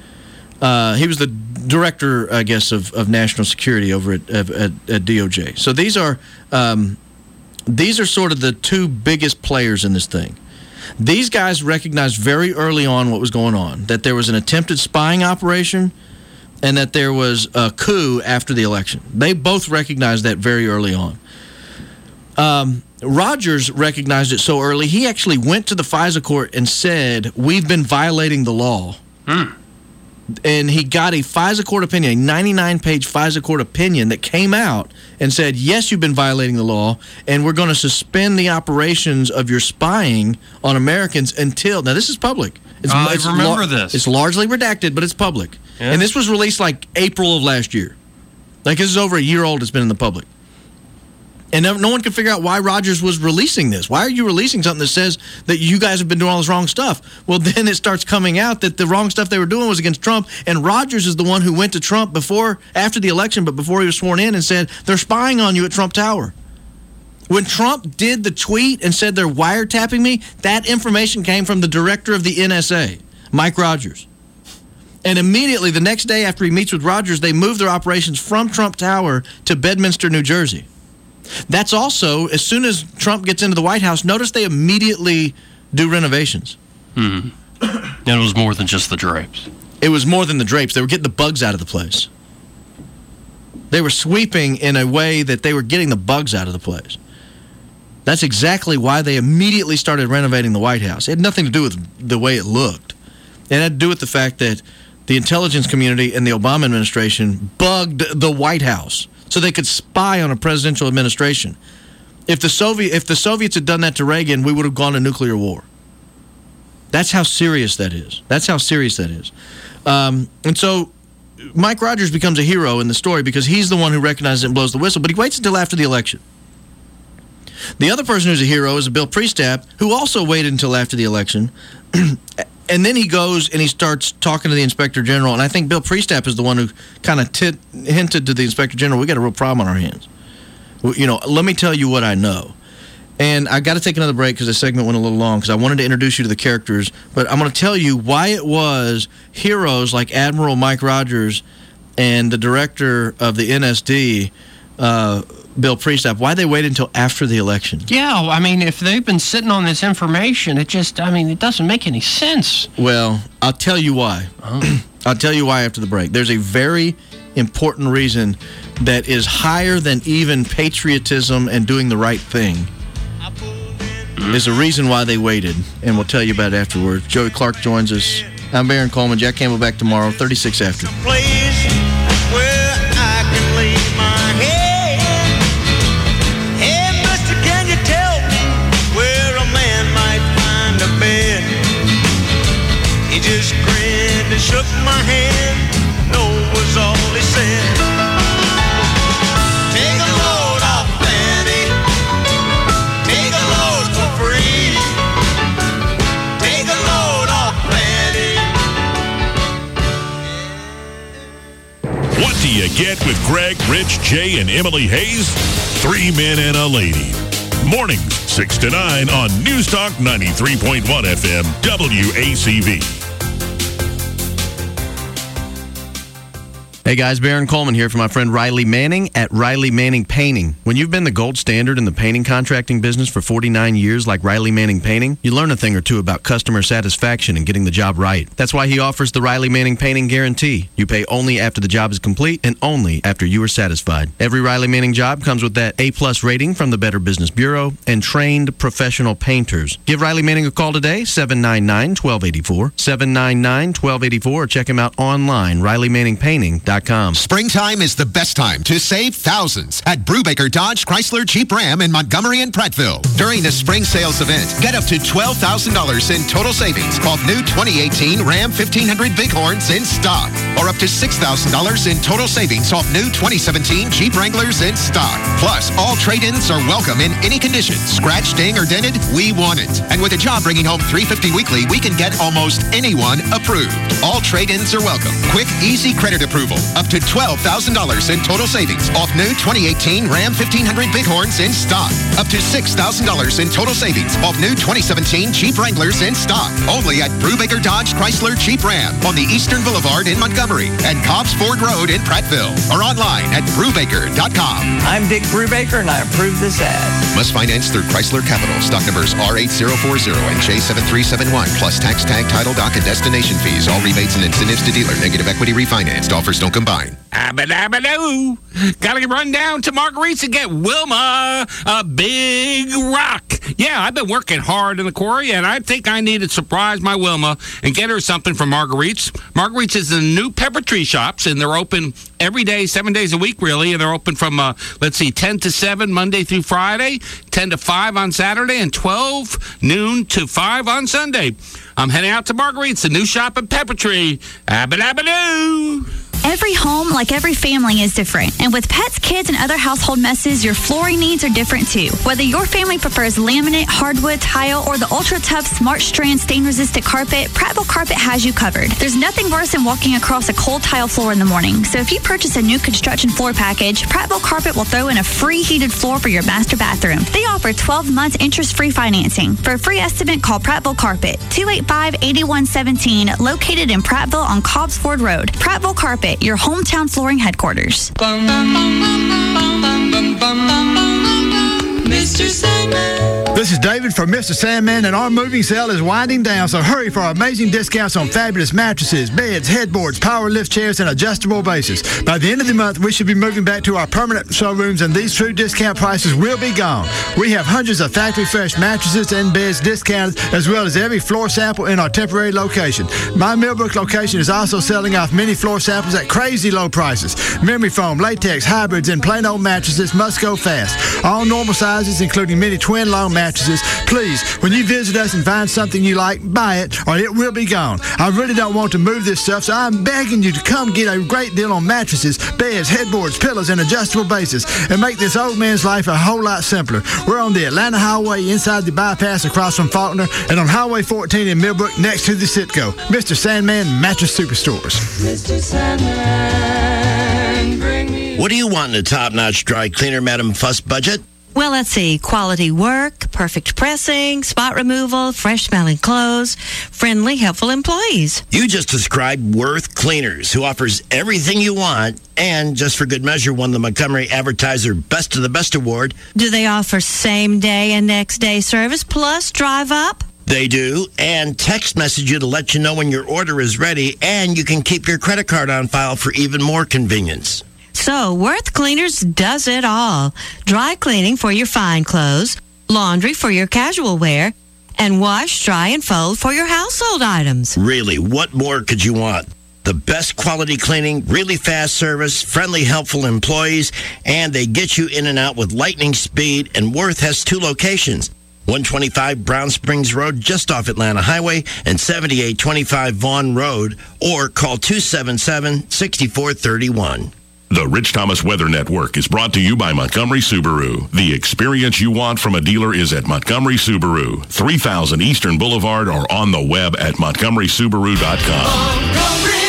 Uh, he was the director, I guess, of, of national security over at, at, at D O J. So these are um, these are sort of the two biggest players in this thing. These guys recognized very early on what was going on, that there was an attempted spying operation and that there was a coup after the election. They both recognized that very early on. Um, Rogers recognized it so early, he actually went to the FISA court and said, we've been violating the law. Hmm. And he got a FISA court opinion, a ninety-nine page FISA court opinion that came out and said, yes, you've been violating the law, and we're going to suspend the operations of your spying on Americans until... Now, this is public. It's, I it's remember lar- this. It's largely redacted, but it's public. Yeah. And this was released like April of last year. Like, this is over a year old. It's been in the public. And no, no one can figure out why Rogers was releasing this. Why are you releasing something that says that you guys have been doing all this wrong stuff? Well, then it starts coming out that the wrong stuff they were doing was against Trump, and Rogers is the one who went to Trump before, after the election, but before he was sworn in, and said, they're spying on you at Trump Tower. When Trump did the tweet and said they're wiretapping me, that information came from the director of the N S A, Mike Rogers. And immediately, the next day after he meets with Rogers, they move their operations from Trump Tower to Bedminster, New Jersey. That's also, as soon as Trump gets into the White House, notice they immediately do renovations. Hmm. And it was more than just the drapes. It was more than the drapes. They were getting the bugs out of the place. They were sweeping in a way that they were getting the bugs out of the place. That's exactly why they immediately started renovating the White House. It had nothing to do with the way it looked. It had to do with the fact that the intelligence community and the Obama administration bugged the White House so they could spy on a presidential administration. If the Soviet, if the Soviets had done that to Reagan, we would have gone to nuclear war. That's how serious that is. That's how serious that is. Um, and so Mike Rogers becomes a hero in the story because he's the one who recognizes it and blows the whistle, but he waits until after the election. The other person who's a hero is Bill Priestap, who also waited until after the election. And then he goes and he starts talking to the Inspector General. And I think Bill Priestap is the one who kind of tit- hinted to the Inspector General, we got a real problem on our hands. You know, let me tell you what I know. And I got to take another break because the segment went a little long because I wanted to introduce you to the characters. But I'm going to tell you why it was heroes like Admiral Mike Rogers and the director of the N S D, uh, Bill Priestap, why they waited until after the election. Yeah, I mean, if they've been sitting on this information, it just, I mean, it doesn't make any sense. Well, I'll tell you why. Oh. I'll tell you why after the break. There's a very important reason that is higher than even patriotism and doing the right thing. There's a reason why they waited, and we'll tell you about it afterwards. Joey Clark joins us. I'm Baron Coleman. Jack Campbell back tomorrow, thirty-six after. He just grinned and shook my hand. No was all he said. Take a load off, Fanny. Take a load for free. Take a load off, Fanny. What do you get with Greg, Rich, Jay, and Emily Hayes? Three men and a lady. Mornings, six to nine on News Talk ninety-three point one F M, W A C V. Hey guys, Baron Coleman here for my friend Riley Manning at Riley Manning Painting. When you've been the gold standard in the painting contracting business for forty-nine years like Riley Manning Painting, you learn a thing or two about customer satisfaction and getting the job right. That's why he offers the Riley Manning Painting Guarantee. You pay only after the job is complete and only after you are satisfied. Every Riley Manning job comes with that A-plus rating from the Better Business Bureau and trained professional painters. Give Riley Manning a call today, seven nine nine, one two eight four, seven nine nine, one two eight four, or check him out online, riley manning painting dot com. Springtime is the best time to save thousands at Brubaker Dodge Chrysler Jeep Ram in Montgomery and Prattville. During the spring sales event, get up to twelve thousand dollars in total savings off new twenty eighteen Ram fifteen hundred Bighorns in stock, or up to six thousand dollars in total savings off new twenty seventeen Jeep Wranglers in stock. Plus, all trade-ins are welcome in any condition. Scratch, ding, or dented, we want it. And with a job bringing home three hundred fifty dollars weekly, we can get almost anyone approved. All trade-ins are welcome. Quick, easy credit approval. Up to twelve thousand dollars in total savings off new twenty eighteen Ram fifteen hundred Bighorns in stock. Up to six thousand dollars in total savings off new twenty seventeen Jeep Wranglers in stock. Only at Brubaker Dodge Chrysler Jeep Ram on the Eastern Boulevard in Montgomery and Cobbs Ford Road in Prattville, or online at brubaker dot com. I'm Dick Brubaker and I approve this ad. Must finance through Chrysler Capital. Stock numbers R eight zero four zero and J seven three seven one plus tax, tag, title, doc, and destination fees. All rebates and incentives to dealer. Negative equity refinanced. Offers don't combine. Abba-dabba-doo. Gotta run down to Marguerite's and get Wilma a big rock. Yeah, I've been working hard in the quarry, and I think I need to surprise my Wilma and get her something from Marguerite's. Marguerite's is the new pepper tree shops, and they're open every day, seven days a week, really. And they're open from, uh, let's see, ten to seven, Monday through Friday, ten to five on Saturday, and twelve noon to five on Sunday. I'm heading out to Marguerite's, the new shop at Pepper Tree. Abba-dabba-doo. Every home, like every family, is different. And with pets, kids, and other household messes, your flooring needs are different too. Whether your family prefers laminate, hardwood, tile, or the ultra-tough Smart Strand stain-resistant carpet, Prattville Carpet has you covered. There's nothing worse than walking across a cold tile floor in the morning. So if you purchase a new construction floor package, Prattville Carpet will throw in a free heated floor for your master bathroom. They offer twelve months interest-free financing. For a free estimate, call Prattville Carpet, two eight five, eight one one seven, located in Prattville on Cobbs Ford Road. Prattville Carpet, your hometown flooring headquarters. Mister Sandman. This is David from Mister Sandman, and our moving sale is winding down, so hurry for our amazing discounts on fabulous mattresses, beds, headboards, power lift chairs, and adjustable bases. By the end of the month, we should be moving back to our permanent showrooms, and these true discount prices will be gone. We have hundreds of factory-fresh mattresses and beds discounted, as well as every floor sample in our temporary location. My Millbrook location is also selling off many floor samples at crazy low prices. Memory foam, latex, hybrids, and plain old mattresses must go fast. All normal sizes, including many twin long mattresses. Please, when you visit us and find something you like, buy it or it will be gone. I really don't want to move this stuff, so I'm begging you to come get a great deal on mattresses, beds, headboards, pillows, and adjustable bases, and make this old man's life a whole lot simpler. We're on the Atlanta Highway inside the bypass across from Faulkner, and on Highway fourteen in Millbrook next to the Citgo. Mister Sandman Mattress Superstores. Mister Sandman, bring me... What do you want in a top-notch dry cleaner, Madam Fuss budget? Well, let's see. Quality work, perfect pressing, spot removal, fresh-smelling clothes, friendly, helpful employees. You just described Worth Cleaners, who offers everything you want and, just for good measure, won the Montgomery Advertiser Best of the Best Award. Do they offer same-day and next-day service plus drive-up? They do, and text message you to let you know when your order is ready, and you can keep your credit card on file for even more convenience. So, Worth Cleaners does it all. Dry cleaning for your fine clothes, laundry for your casual wear, and wash, dry, and fold for your household items. Really, what more could you want? The best quality cleaning, really fast service, friendly, helpful employees, and they get you in and out with lightning speed, and Worth has two locations. one twenty-five Brown Springs Road, just off Atlanta Highway, and seventy-eight twenty-five Vaughn Road, or call two seven seven, six four three one. The Rich Thomas Weather Network is brought to you by Montgomery Subaru. The experience you want from a dealer is at Montgomery Subaru, three thousand Eastern Boulevard, or on the web at montgomery subaru dot com. Montgomery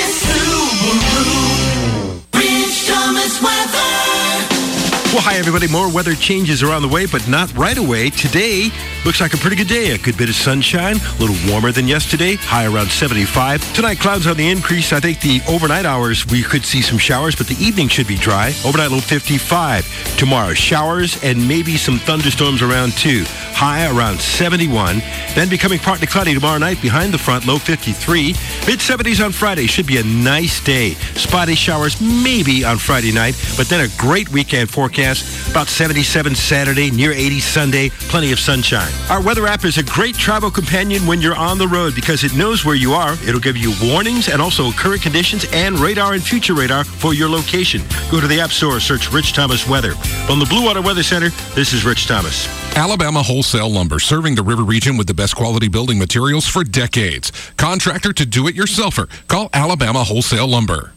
Subaru. Rich Thomas Weather. Well, hi, everybody. More weather changes are on the way, but not right away. Today looks like a pretty good day. A good bit of sunshine, a little warmer than yesterday, high around seventy-five. Tonight, clouds on the increase. I think the overnight hours, we could see some showers, but the evening should be dry. Overnight, low fifty-five. Tomorrow, showers and maybe some thunderstorms around two. High around seventy-one. Then becoming partly cloudy tomorrow night behind the front, low fifty-three. mid-seventies on Friday. Should be a nice day. Spotty showers maybe on Friday night, but then a great weekend forecast. About seventy-seven Saturday, near eighty Sunday, plenty of sunshine. Our weather app is a great travel companion when you're on the road because it knows where you are. It'll give you warnings and also current conditions and radar and future radar for your location. Go to the App Store, search Rich Thomas Weather. From the Blue Water Weather Center, this is Rich Thomas. Alabama Wholesale Lumber, serving the river region with the best quality building materials for decades. Contractor to do-it-yourselfer. Call Alabama Wholesale Lumber.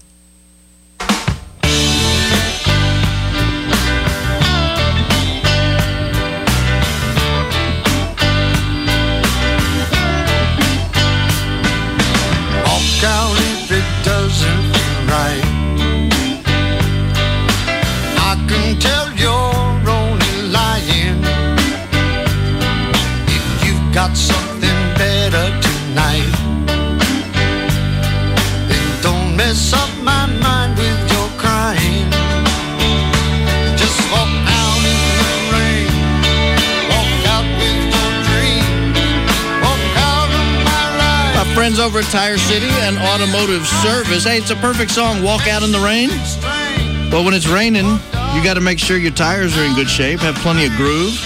Got something better tonight. Then don't mess up my mind with your crying. Just walk out in the rain. Walk out with your dream. Walk out of my life. My friends over at Tire City and Automotive Service. Hey, it's a perfect song, Walk Out in the Rain. Well, when it's raining, you got to make sure your tires are in good shape, have plenty of groove.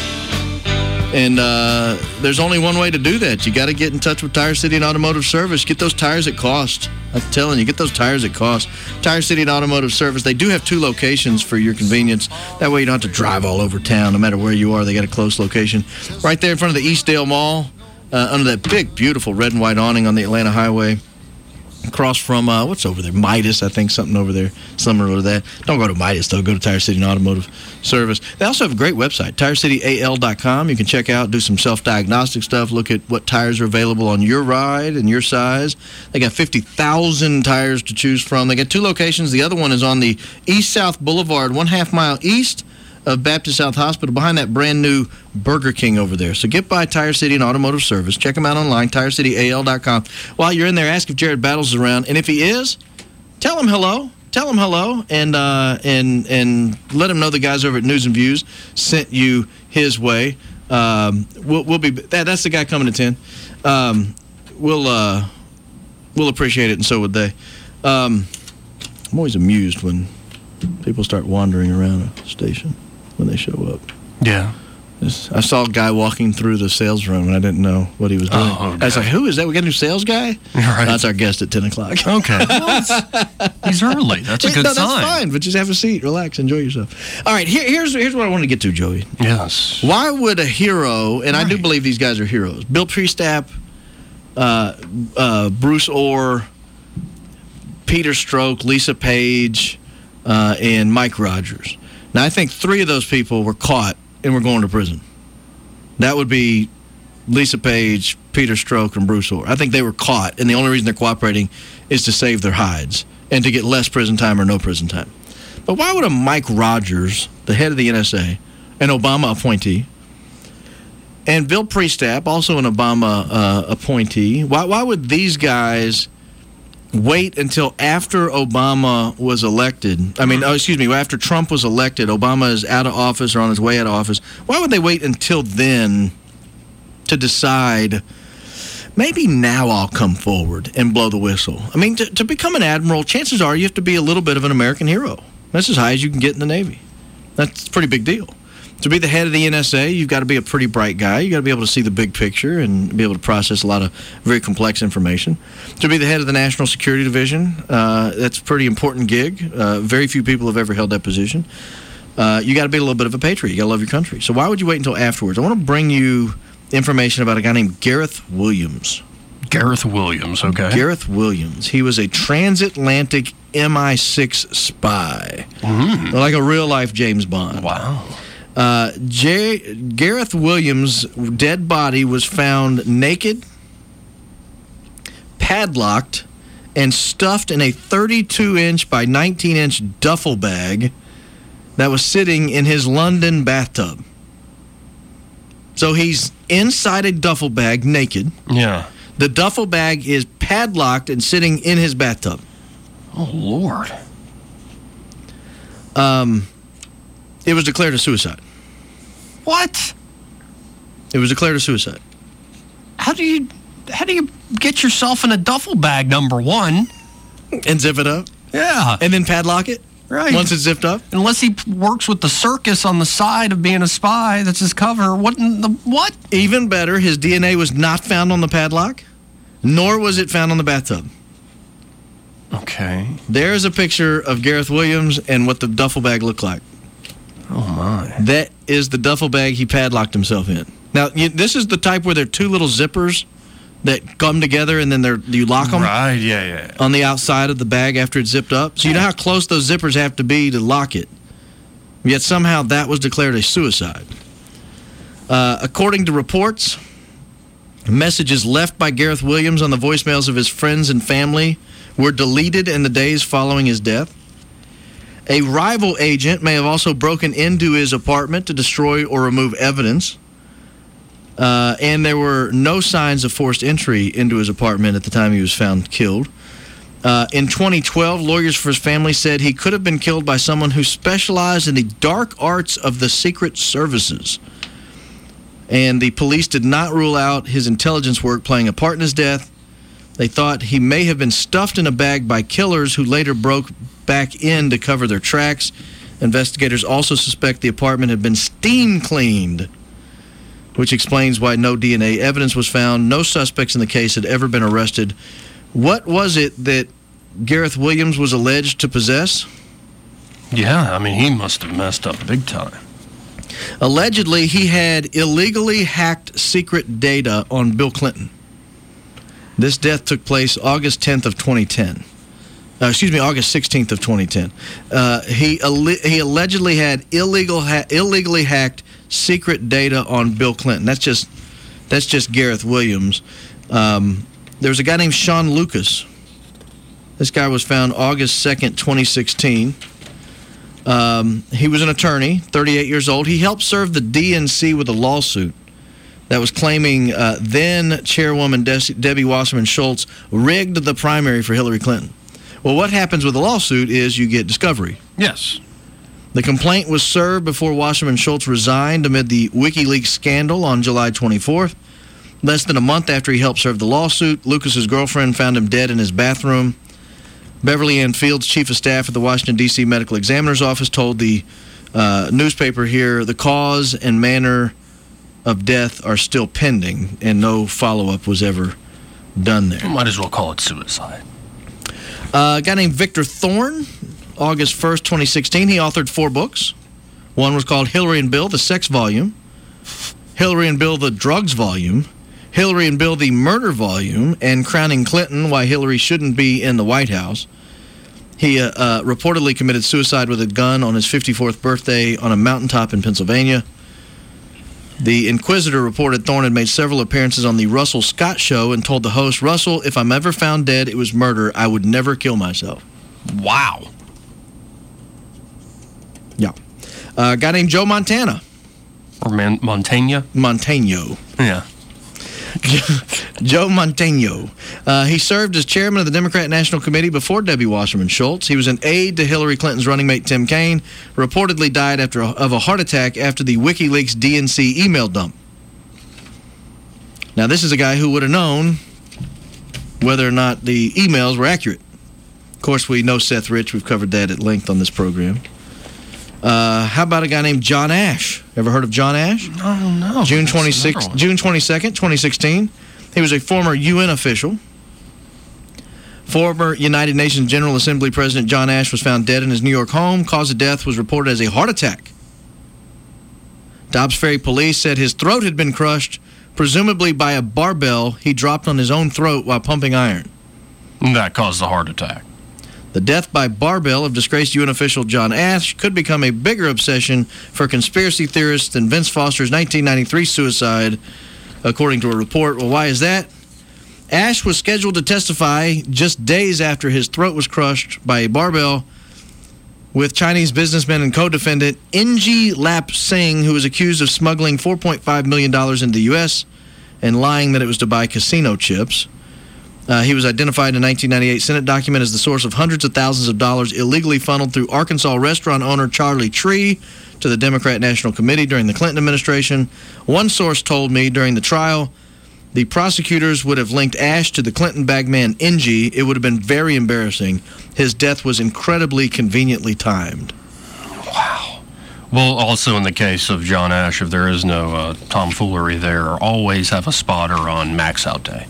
And uh, there's only one way to do that. You got to get in touch with Tire City and Automotive Service. Get those tires at cost. I'm telling you, get those tires at cost. Tire City and Automotive Service, they do have two locations for your convenience. That way you don't have to drive all over town. No matter where you are, they got a close location. Right there in front of the Eastdale Mall, uh, under that big, beautiful red and white awning on the Atlanta Highway. Across from, uh, what's over there? Midas, I think, something over there. Similar to that. Don't go to Midas, though. Go to Tire City and Automotive Service. They also have a great website, tire city a l dot com. You can check out, do some self-diagnostic stuff, look at what tires are available on your ride and your size. They got fifty thousand tires to choose from. They got two locations. The other one is on the East-South Boulevard, one half mile east of Baptist South Hospital, behind that brand new Burger King over there. So get by Tire City and Automotive Service. Check them out online, tire city a l dot com. While you're in there, ask if Jared Battles is around. And if he is, tell him hello. Tell him hello and uh, and and let him know the guys over at News and Views sent you his way. Um, we'll, we'll be that, that's the guy coming at ten. Um, we'll uh, we'll appreciate it, and so would they. Um, I'm always amused when people start wandering around a station when they show up. Yeah. I saw a guy walking through the sales room, and I didn't know what he was doing. Oh, I was like, who is that? We got a new sales guy? Right. That's our guest at ten o'clock. Okay. Well, it's, he's early. That's a good no, sign. That's fine, but just have a seat, relax, enjoy yourself. All right, here, here's, here's what I want to get to, Joey. Yes. Why would a hero, and right. I do believe these guys are heroes, Bill Priestap, uh, uh, Bruce Orr, Peter Strzok, Lisa Page, uh, and Mike Rogers. Now, I think three of those people were caught and were going to prison. That would be Lisa Page, Peter Strzok, and Bruce Orr. I think they were caught, and the only reason they're cooperating is to save their hides and to get less prison time or no prison time. But why would a Mike Rogers, the head of the N S A, an Obama appointee, and Bill Priestap, also an Obama uh, appointee. Why, why would these guys wait until after Obama was elected? I mean, oh, excuse me, after Trump was elected, Obama is out of office or on his way out of office. Why would they wait until then to decide, maybe now I'll come forward and blow the whistle? I mean, to, to become an admiral, chances are you have to be a little bit of an American hero. That's as high as you can get in the Navy. That's a pretty big deal. To be the head of the N S A, you've got to be a pretty bright guy. You've got to be able to see the big picture and be able to process a lot of very complex information. To be the head of the National Security Division, uh, that's a pretty important gig. Uh, very few people have ever held that position. Uh, you got to be a little bit of a patriot. You got to love your country. So why would you wait until afterwards? I want to bring you information about a guy named Gareth Williams. Gareth Williams, okay. Gareth Williams. He was a transatlantic M I six spy. Mm. Like a real-life James Bond. Wow. Uh, J- Gareth Williams' dead body was found naked, padlocked, and stuffed in a thirty-two inch by nineteen inch duffel bag that was sitting in his London bathtub. So he's inside a duffel bag, naked. Yeah. The duffel bag is padlocked and sitting in his bathtub. Oh, Lord. Um, it was declared a suicide. What? It was declared a suicide. How do you how do you get yourself in a duffel bag, number one? And zip it up? Yeah. And then padlock it? Right. Once it's zipped up? Unless he works with the circus on the side of being a spy, that's his cover. What in the what? Even better, his D N A was not found on the padlock, nor was it found on the bathtub. Okay. There's a picture of Gareth Williams and what the duffel bag looked like. Oh, my. That is the duffel bag he padlocked himself in. Now, you, this is the type where there are two little zippers that come together and then they're, you lock them. Right, yeah, yeah. On the outside of the bag after it's zipped up. So you know how close those zippers have to be to lock it. Yet somehow that was declared a suicide. Uh, according to reports, messages left by Gareth Williams on the voicemails of his friends and family were deleted in the days following his death. A rival agent may have also broken into his apartment to destroy or remove evidence. Uh, and there were no signs of forced entry into his apartment at the time he was found killed. Uh, in twenty twelve, lawyers for his family said he could have been killed by someone who specialized in the dark arts of the Secret Services. And the police did not rule out his intelligence work playing a part in his death. They thought he may have been stuffed in a bag by killers who later broke back in to cover their tracks. Investigators also suspect the apartment had been steam cleaned, which explains why no D N A evidence was found. No suspects in the case had ever been arrested. What was it that Gareth Williams was alleged to possess? Yeah, I mean, he must have messed up big time. Allegedly, he had illegally hacked secret data on Bill Clinton. This death took place August tenth of twenty ten. Uh, excuse me, August sixteenth of twenty ten. Uh, he he allegedly had illegal ha- illegally hacked secret data on Bill Clinton. That's just that's just Gareth Williams. Um, there was a guy named Sean Lucas. This guy was found August second, twenty sixteen. Um, he was an attorney, thirty-eight years old. He helped serve the D N C with a lawsuit that was claiming uh, then Chairwoman De- Debbie Wasserman Schultz rigged the primary for Hillary Clinton. Well, what happens with a lawsuit is you get discovery. Yes. The complaint was served before Wasserman Schultz resigned amid the WikiLeaks scandal on July twenty-fourth. Less than a month after he helped serve the lawsuit, Lucas's girlfriend found him dead in his bathroom. Beverly Ann Fields, chief of staff at the Washington, D C Medical Examiner's Office, told the uh, newspaper here the cause and manner of death are still pending, and no follow-up was ever done there. Might as well call it suicide. Uh, a guy named Victor Thorne, August first, twenty sixteen, he authored four books. One was called Hillary and Bill, the Sex Volume, Hillary and Bill, the Drugs Volume, Hillary and Bill, the Murder Volume, and Crowning Clinton, Why Hillary Shouldn't Be in the White House. He uh, uh, reportedly committed suicide with a gun on his fifty-fourth birthday on a mountaintop in Pennsylvania. The Inquisitor reported Thorne had made several appearances on the Russell Scott Show and told the host, "Russell, if I'm ever found dead, it was murder. I would never kill myself." Wow. Yeah. Uh, a guy named Joe Montana. Or Man- Montaigne? Montaigne. Yeah. Joe Montaigne. Uh, he served as chairman of the Democrat National Committee before Debbie Wasserman Schultz. He was an aide to Hillary Clinton's running mate Tim Kaine. Reportedly died after a, of a heart attack after the WikiLeaks D N C email dump. Now, this is a guy who would have known whether or not the emails were accurate. Of course, we know Seth Rich. We've covered that at length on this program. Uh, how about a guy named John Ash? Ever heard of John Ash? No, no. June twenty-sixth, June twenty-second, twenty sixteen. He was a former U N official. Former United Nations General Assembly President John Ash was found dead in his New York home. Cause of death was reported as a heart attack. Dobbs Ferry police said his throat had been crushed, presumably by a barbell he dropped on his own throat while pumping iron. That caused the heart attack. The death by barbell of disgraced U N official John Ash could become a bigger obsession for conspiracy theorists than Vince Foster's nineteen ninety-three suicide, according to a report. Well, why is that? Ash was scheduled to testify just days after his throat was crushed by a barbell with Chinese businessman and co-defendant Inji Lap Singh, who was accused of smuggling four point five million dollars into the U S and lying that it was to buy casino chips. Uh, he was identified in a nineteen ninety-eight Senate document as the source of hundreds of thousands of dollars illegally funneled through Arkansas restaurant owner Charlie Tree to the Democrat National Committee during the Clinton administration. One source told me during the trial the prosecutors would have linked Ash to the Clinton bagman Inji. It would have been very embarrassing. His death was incredibly conveniently timed. Wow. Well, also in the case of John Ash, if there is no uh, tomfoolery there, always have a spotter on Max Out Day.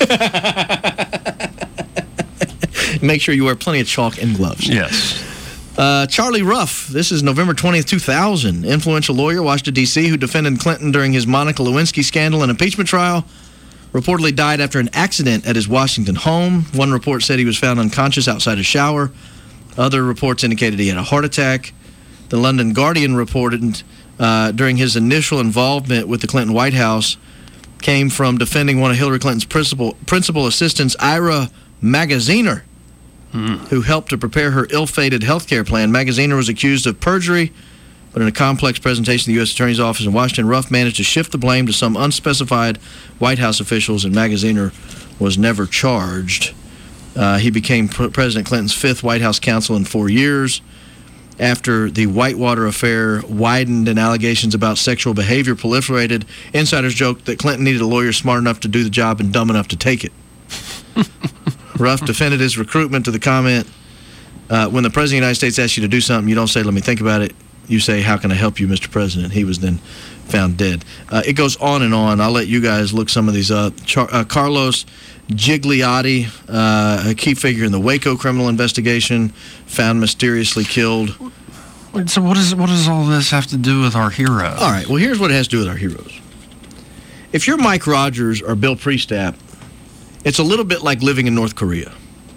Make sure you wear plenty of chalk and gloves. Yes. Uh, Charlie Ruff, this is November twentieth, two thousand. Influential lawyer, Washington, D C, who defended Clinton during his Monica Lewinsky scandal and impeachment trial, reportedly died after an accident at his Washington home. One report said he was found unconscious outside a shower. Other reports indicated he had a heart attack. The London Guardian reported uh, during his initial involvement with the Clinton White House came from defending one of Hillary Clinton's principal, principal assistants, Ira Magaziner, hmm. who helped to prepare her ill-fated health care plan. Magaziner was accused of perjury, but in a complex presentation to the U S Attorney's Office in Washington, Ruff managed to shift the blame to some unspecified White House officials, and Magaziner was never charged. Uh, he became President Clinton's fifth White House counsel in four years. After the Whitewater affair widened and allegations about sexual behavior proliferated, insiders joked that Clinton needed a lawyer smart enough to do the job and dumb enough to take it. Ruff defended his recruitment to the comment, uh, when the President of the United States asks you to do something, you don't say, let me think about it. You say, how can I help you, Mister President? He was then found dead. Uh, it goes on and on. I'll let you guys look some of these up. Char- uh, Carlos Gigliotti, uh, a key figure in the Waco criminal investigation, found mysteriously killed. So what, is, what does all this have to do with our heroes? All right, well, here's what it has to do with our heroes. If you're Mike Rogers or Bill Priestap, it's a little bit like living in North Korea.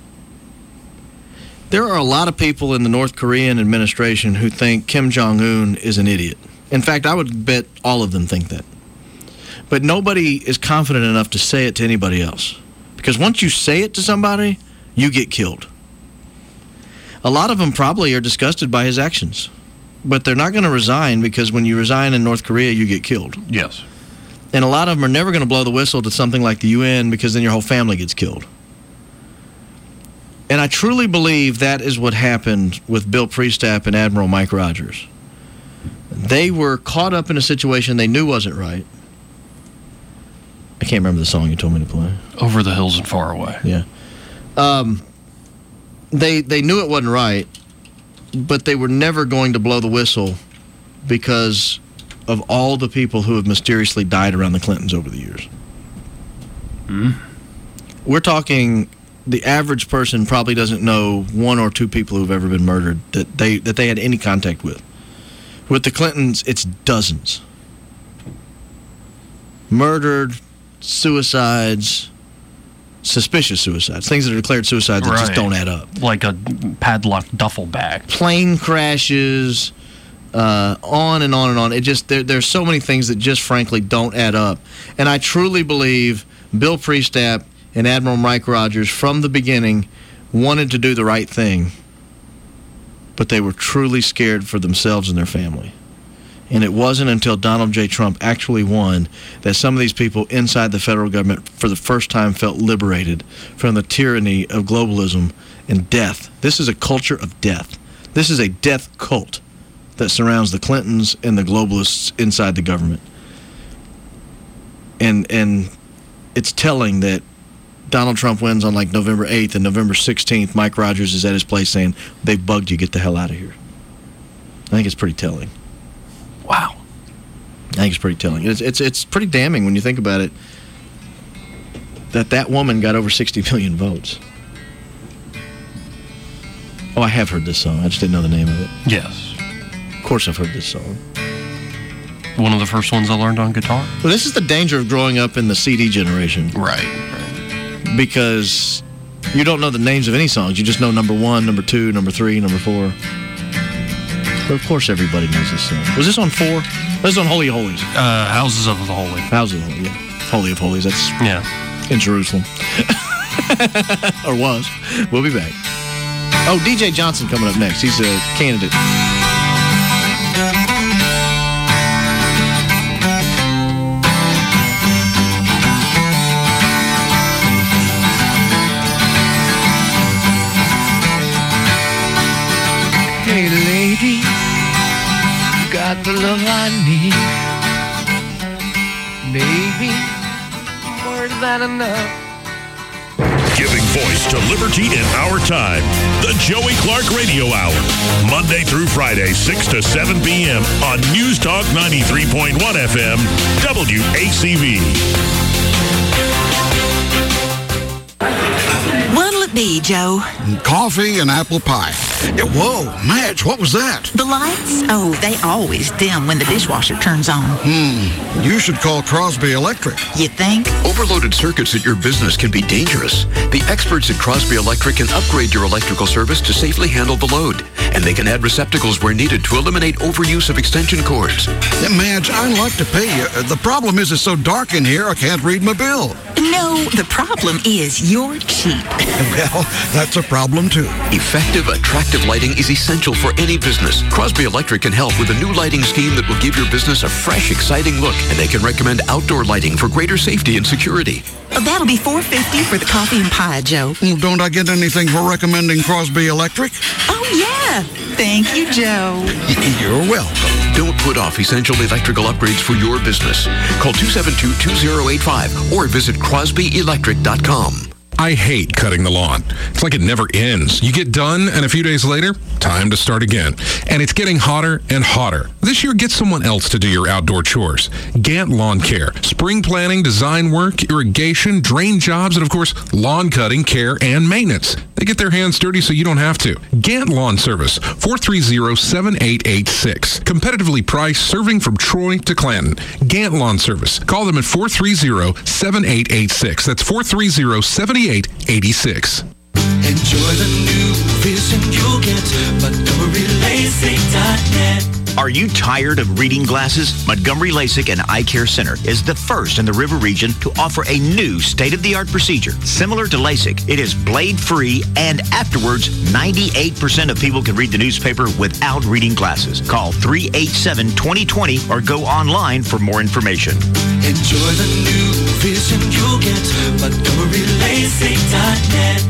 There are a lot of people in the North Korean administration who think Kim Jong-un is an idiot. In fact, I would bet all of them think that. But nobody is confident enough to say it to anybody else. Because once you say it to somebody, you get killed. A lot of them probably are disgusted by his actions. But they're not going to resign, because when you resign in North Korea, you get killed. Yes. And a lot of them are never going to blow the whistle to something like the U N, because then your whole family gets killed. And I truly believe that is what happened with Bill Priestap and Admiral Mike Rogers. They were caught up in a situation they knew wasn't right. I can't remember the song you told me to play. Over the Hills and Far Away. Yeah. Um, they they knew it wasn't right, but they were never going to blow the whistle because of all the people who have mysteriously died around the Clintons over the years. Hmm. We're talking, the average person probably doesn't know one or two people who've ever been murdered that they that they had any contact with. With the Clintons, it's dozens. Murdered, suicides, suspicious suicides, things that are declared suicides that right. just don't add up. Like a padlocked duffel bag. Plane crashes, uh, on and on and on. It just there, there's so many things that just frankly don't add up. And I truly believe Bill Priestap and Admiral Mike Rogers from the beginning wanted to do the right thing, but they were truly scared for themselves and their family. And it wasn't until Donald J. Trump actually won that some of these people inside the federal government for the first time felt liberated from the tyranny of globalism and death. This is a culture of death. This is a death cult that surrounds the Clintons and the globalists inside the government. And and it's telling that Donald Trump wins on like November eighth, and November sixteenth, Mike Rogers is at his place saying, "They've bugged you, get the hell out of here." I think it's pretty telling. Wow. I think it's pretty telling. It's, it's, it's pretty damning when you think about it that that woman got over sixty million votes. Oh, I have heard this song. I just didn't know the name of it. Yes. Of course I've heard this song. One of the first ones I learned on guitar. Well, this is the danger of growing up in the C D generation. Right, right. Because you don't know the names of any songs. You just know number one, number two, number three, number four. But of course everybody knows this song. Was this on four? This is on Holy of Holies. Uh, Houses of the Holy. Houses of the Holy, yeah. Holy of Holies, that's yeah. in Jerusalem. Or was. We'll be back. Oh, D J Johnson coming up next. He's a candidate. Hey lady, you got the love I need. Baby, more than enough. Giving voice to liberty in our time. The Joey Clark Radio Hour. Monday through Friday, six to seven p.m. on News Talk ninety-three point one F M, W A C V. What'll it be, Joe? Coffee and apple pie. Whoa, Madge, what was that? The lights? Oh, they always dim when the dishwasher turns on. Hmm, you should call Crosby Electric. You think? Overloaded circuits at your business can be dangerous. The experts at Crosby Electric can upgrade your electrical service to safely handle the load. And they can add receptacles where needed to eliminate overuse of extension cords. Yeah, Madge, I'd like to pay you. The problem is it's so dark in here I can't read my bill. No, the problem is you're cheap. Well, that's a problem too. Effective, attractive lighting is essential for any business. Crosby Electric can help with a new lighting scheme that will give your business a fresh, exciting look. And they can recommend outdoor lighting for greater safety and security. That'll be four dollars and fifty cents for the coffee and pie, Joe. Well, don't I get anything for recommending Crosby Electric? Oh, yeah. Thank you, Joe. You're welcome. Don't put off essential electrical upgrades for your business. Call two seven two, two zero eight five or visit crosby electric dot com. I hate cutting the lawn. It's like it never ends. You get done, and a few days later, time to start again. And it's getting hotter and hotter. This year, get someone else to do your outdoor chores. Gant Lawn Care. Spring planting, design work, irrigation, drain jobs, and of course, lawn cutting, care, and maintenance. They get their hands dirty so you don't have to. Gant Lawn Service, four three zero, seven eight eight six. Competitively priced, serving from Troy to Clanton. Gant Lawn Service. Call them at four three zero, seven eight eight six. That's four three zero, seven eight eight six. Enjoy the new vision you'll get. Montgomery LASIK dot net. Are you tired of reading glasses? Montgomery LASIK and Eye Care Center is the first in the River region to offer a new state-of-the-art procedure. Similar to LASIK, it is blade-free, and afterwards, ninety-eight percent of people can read the newspaper without reading glasses. Call three eight seven, two zero two zero or go online for more information. Enjoy the new vision you'll get. Montgomery LASIK dot net.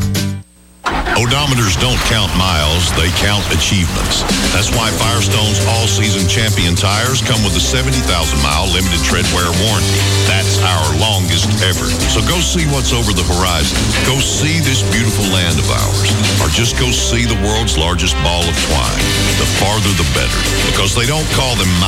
Odometers don't count miles, they count achievements. That's why Firestone's all-season champion tires come with a seventy thousand mile limited tread wear warranty. That's our longest ever. So go see what's over the horizon. Go see this beautiful land of ours. Or just go see the world's largest ball of twine. The farther the better, because they don't call them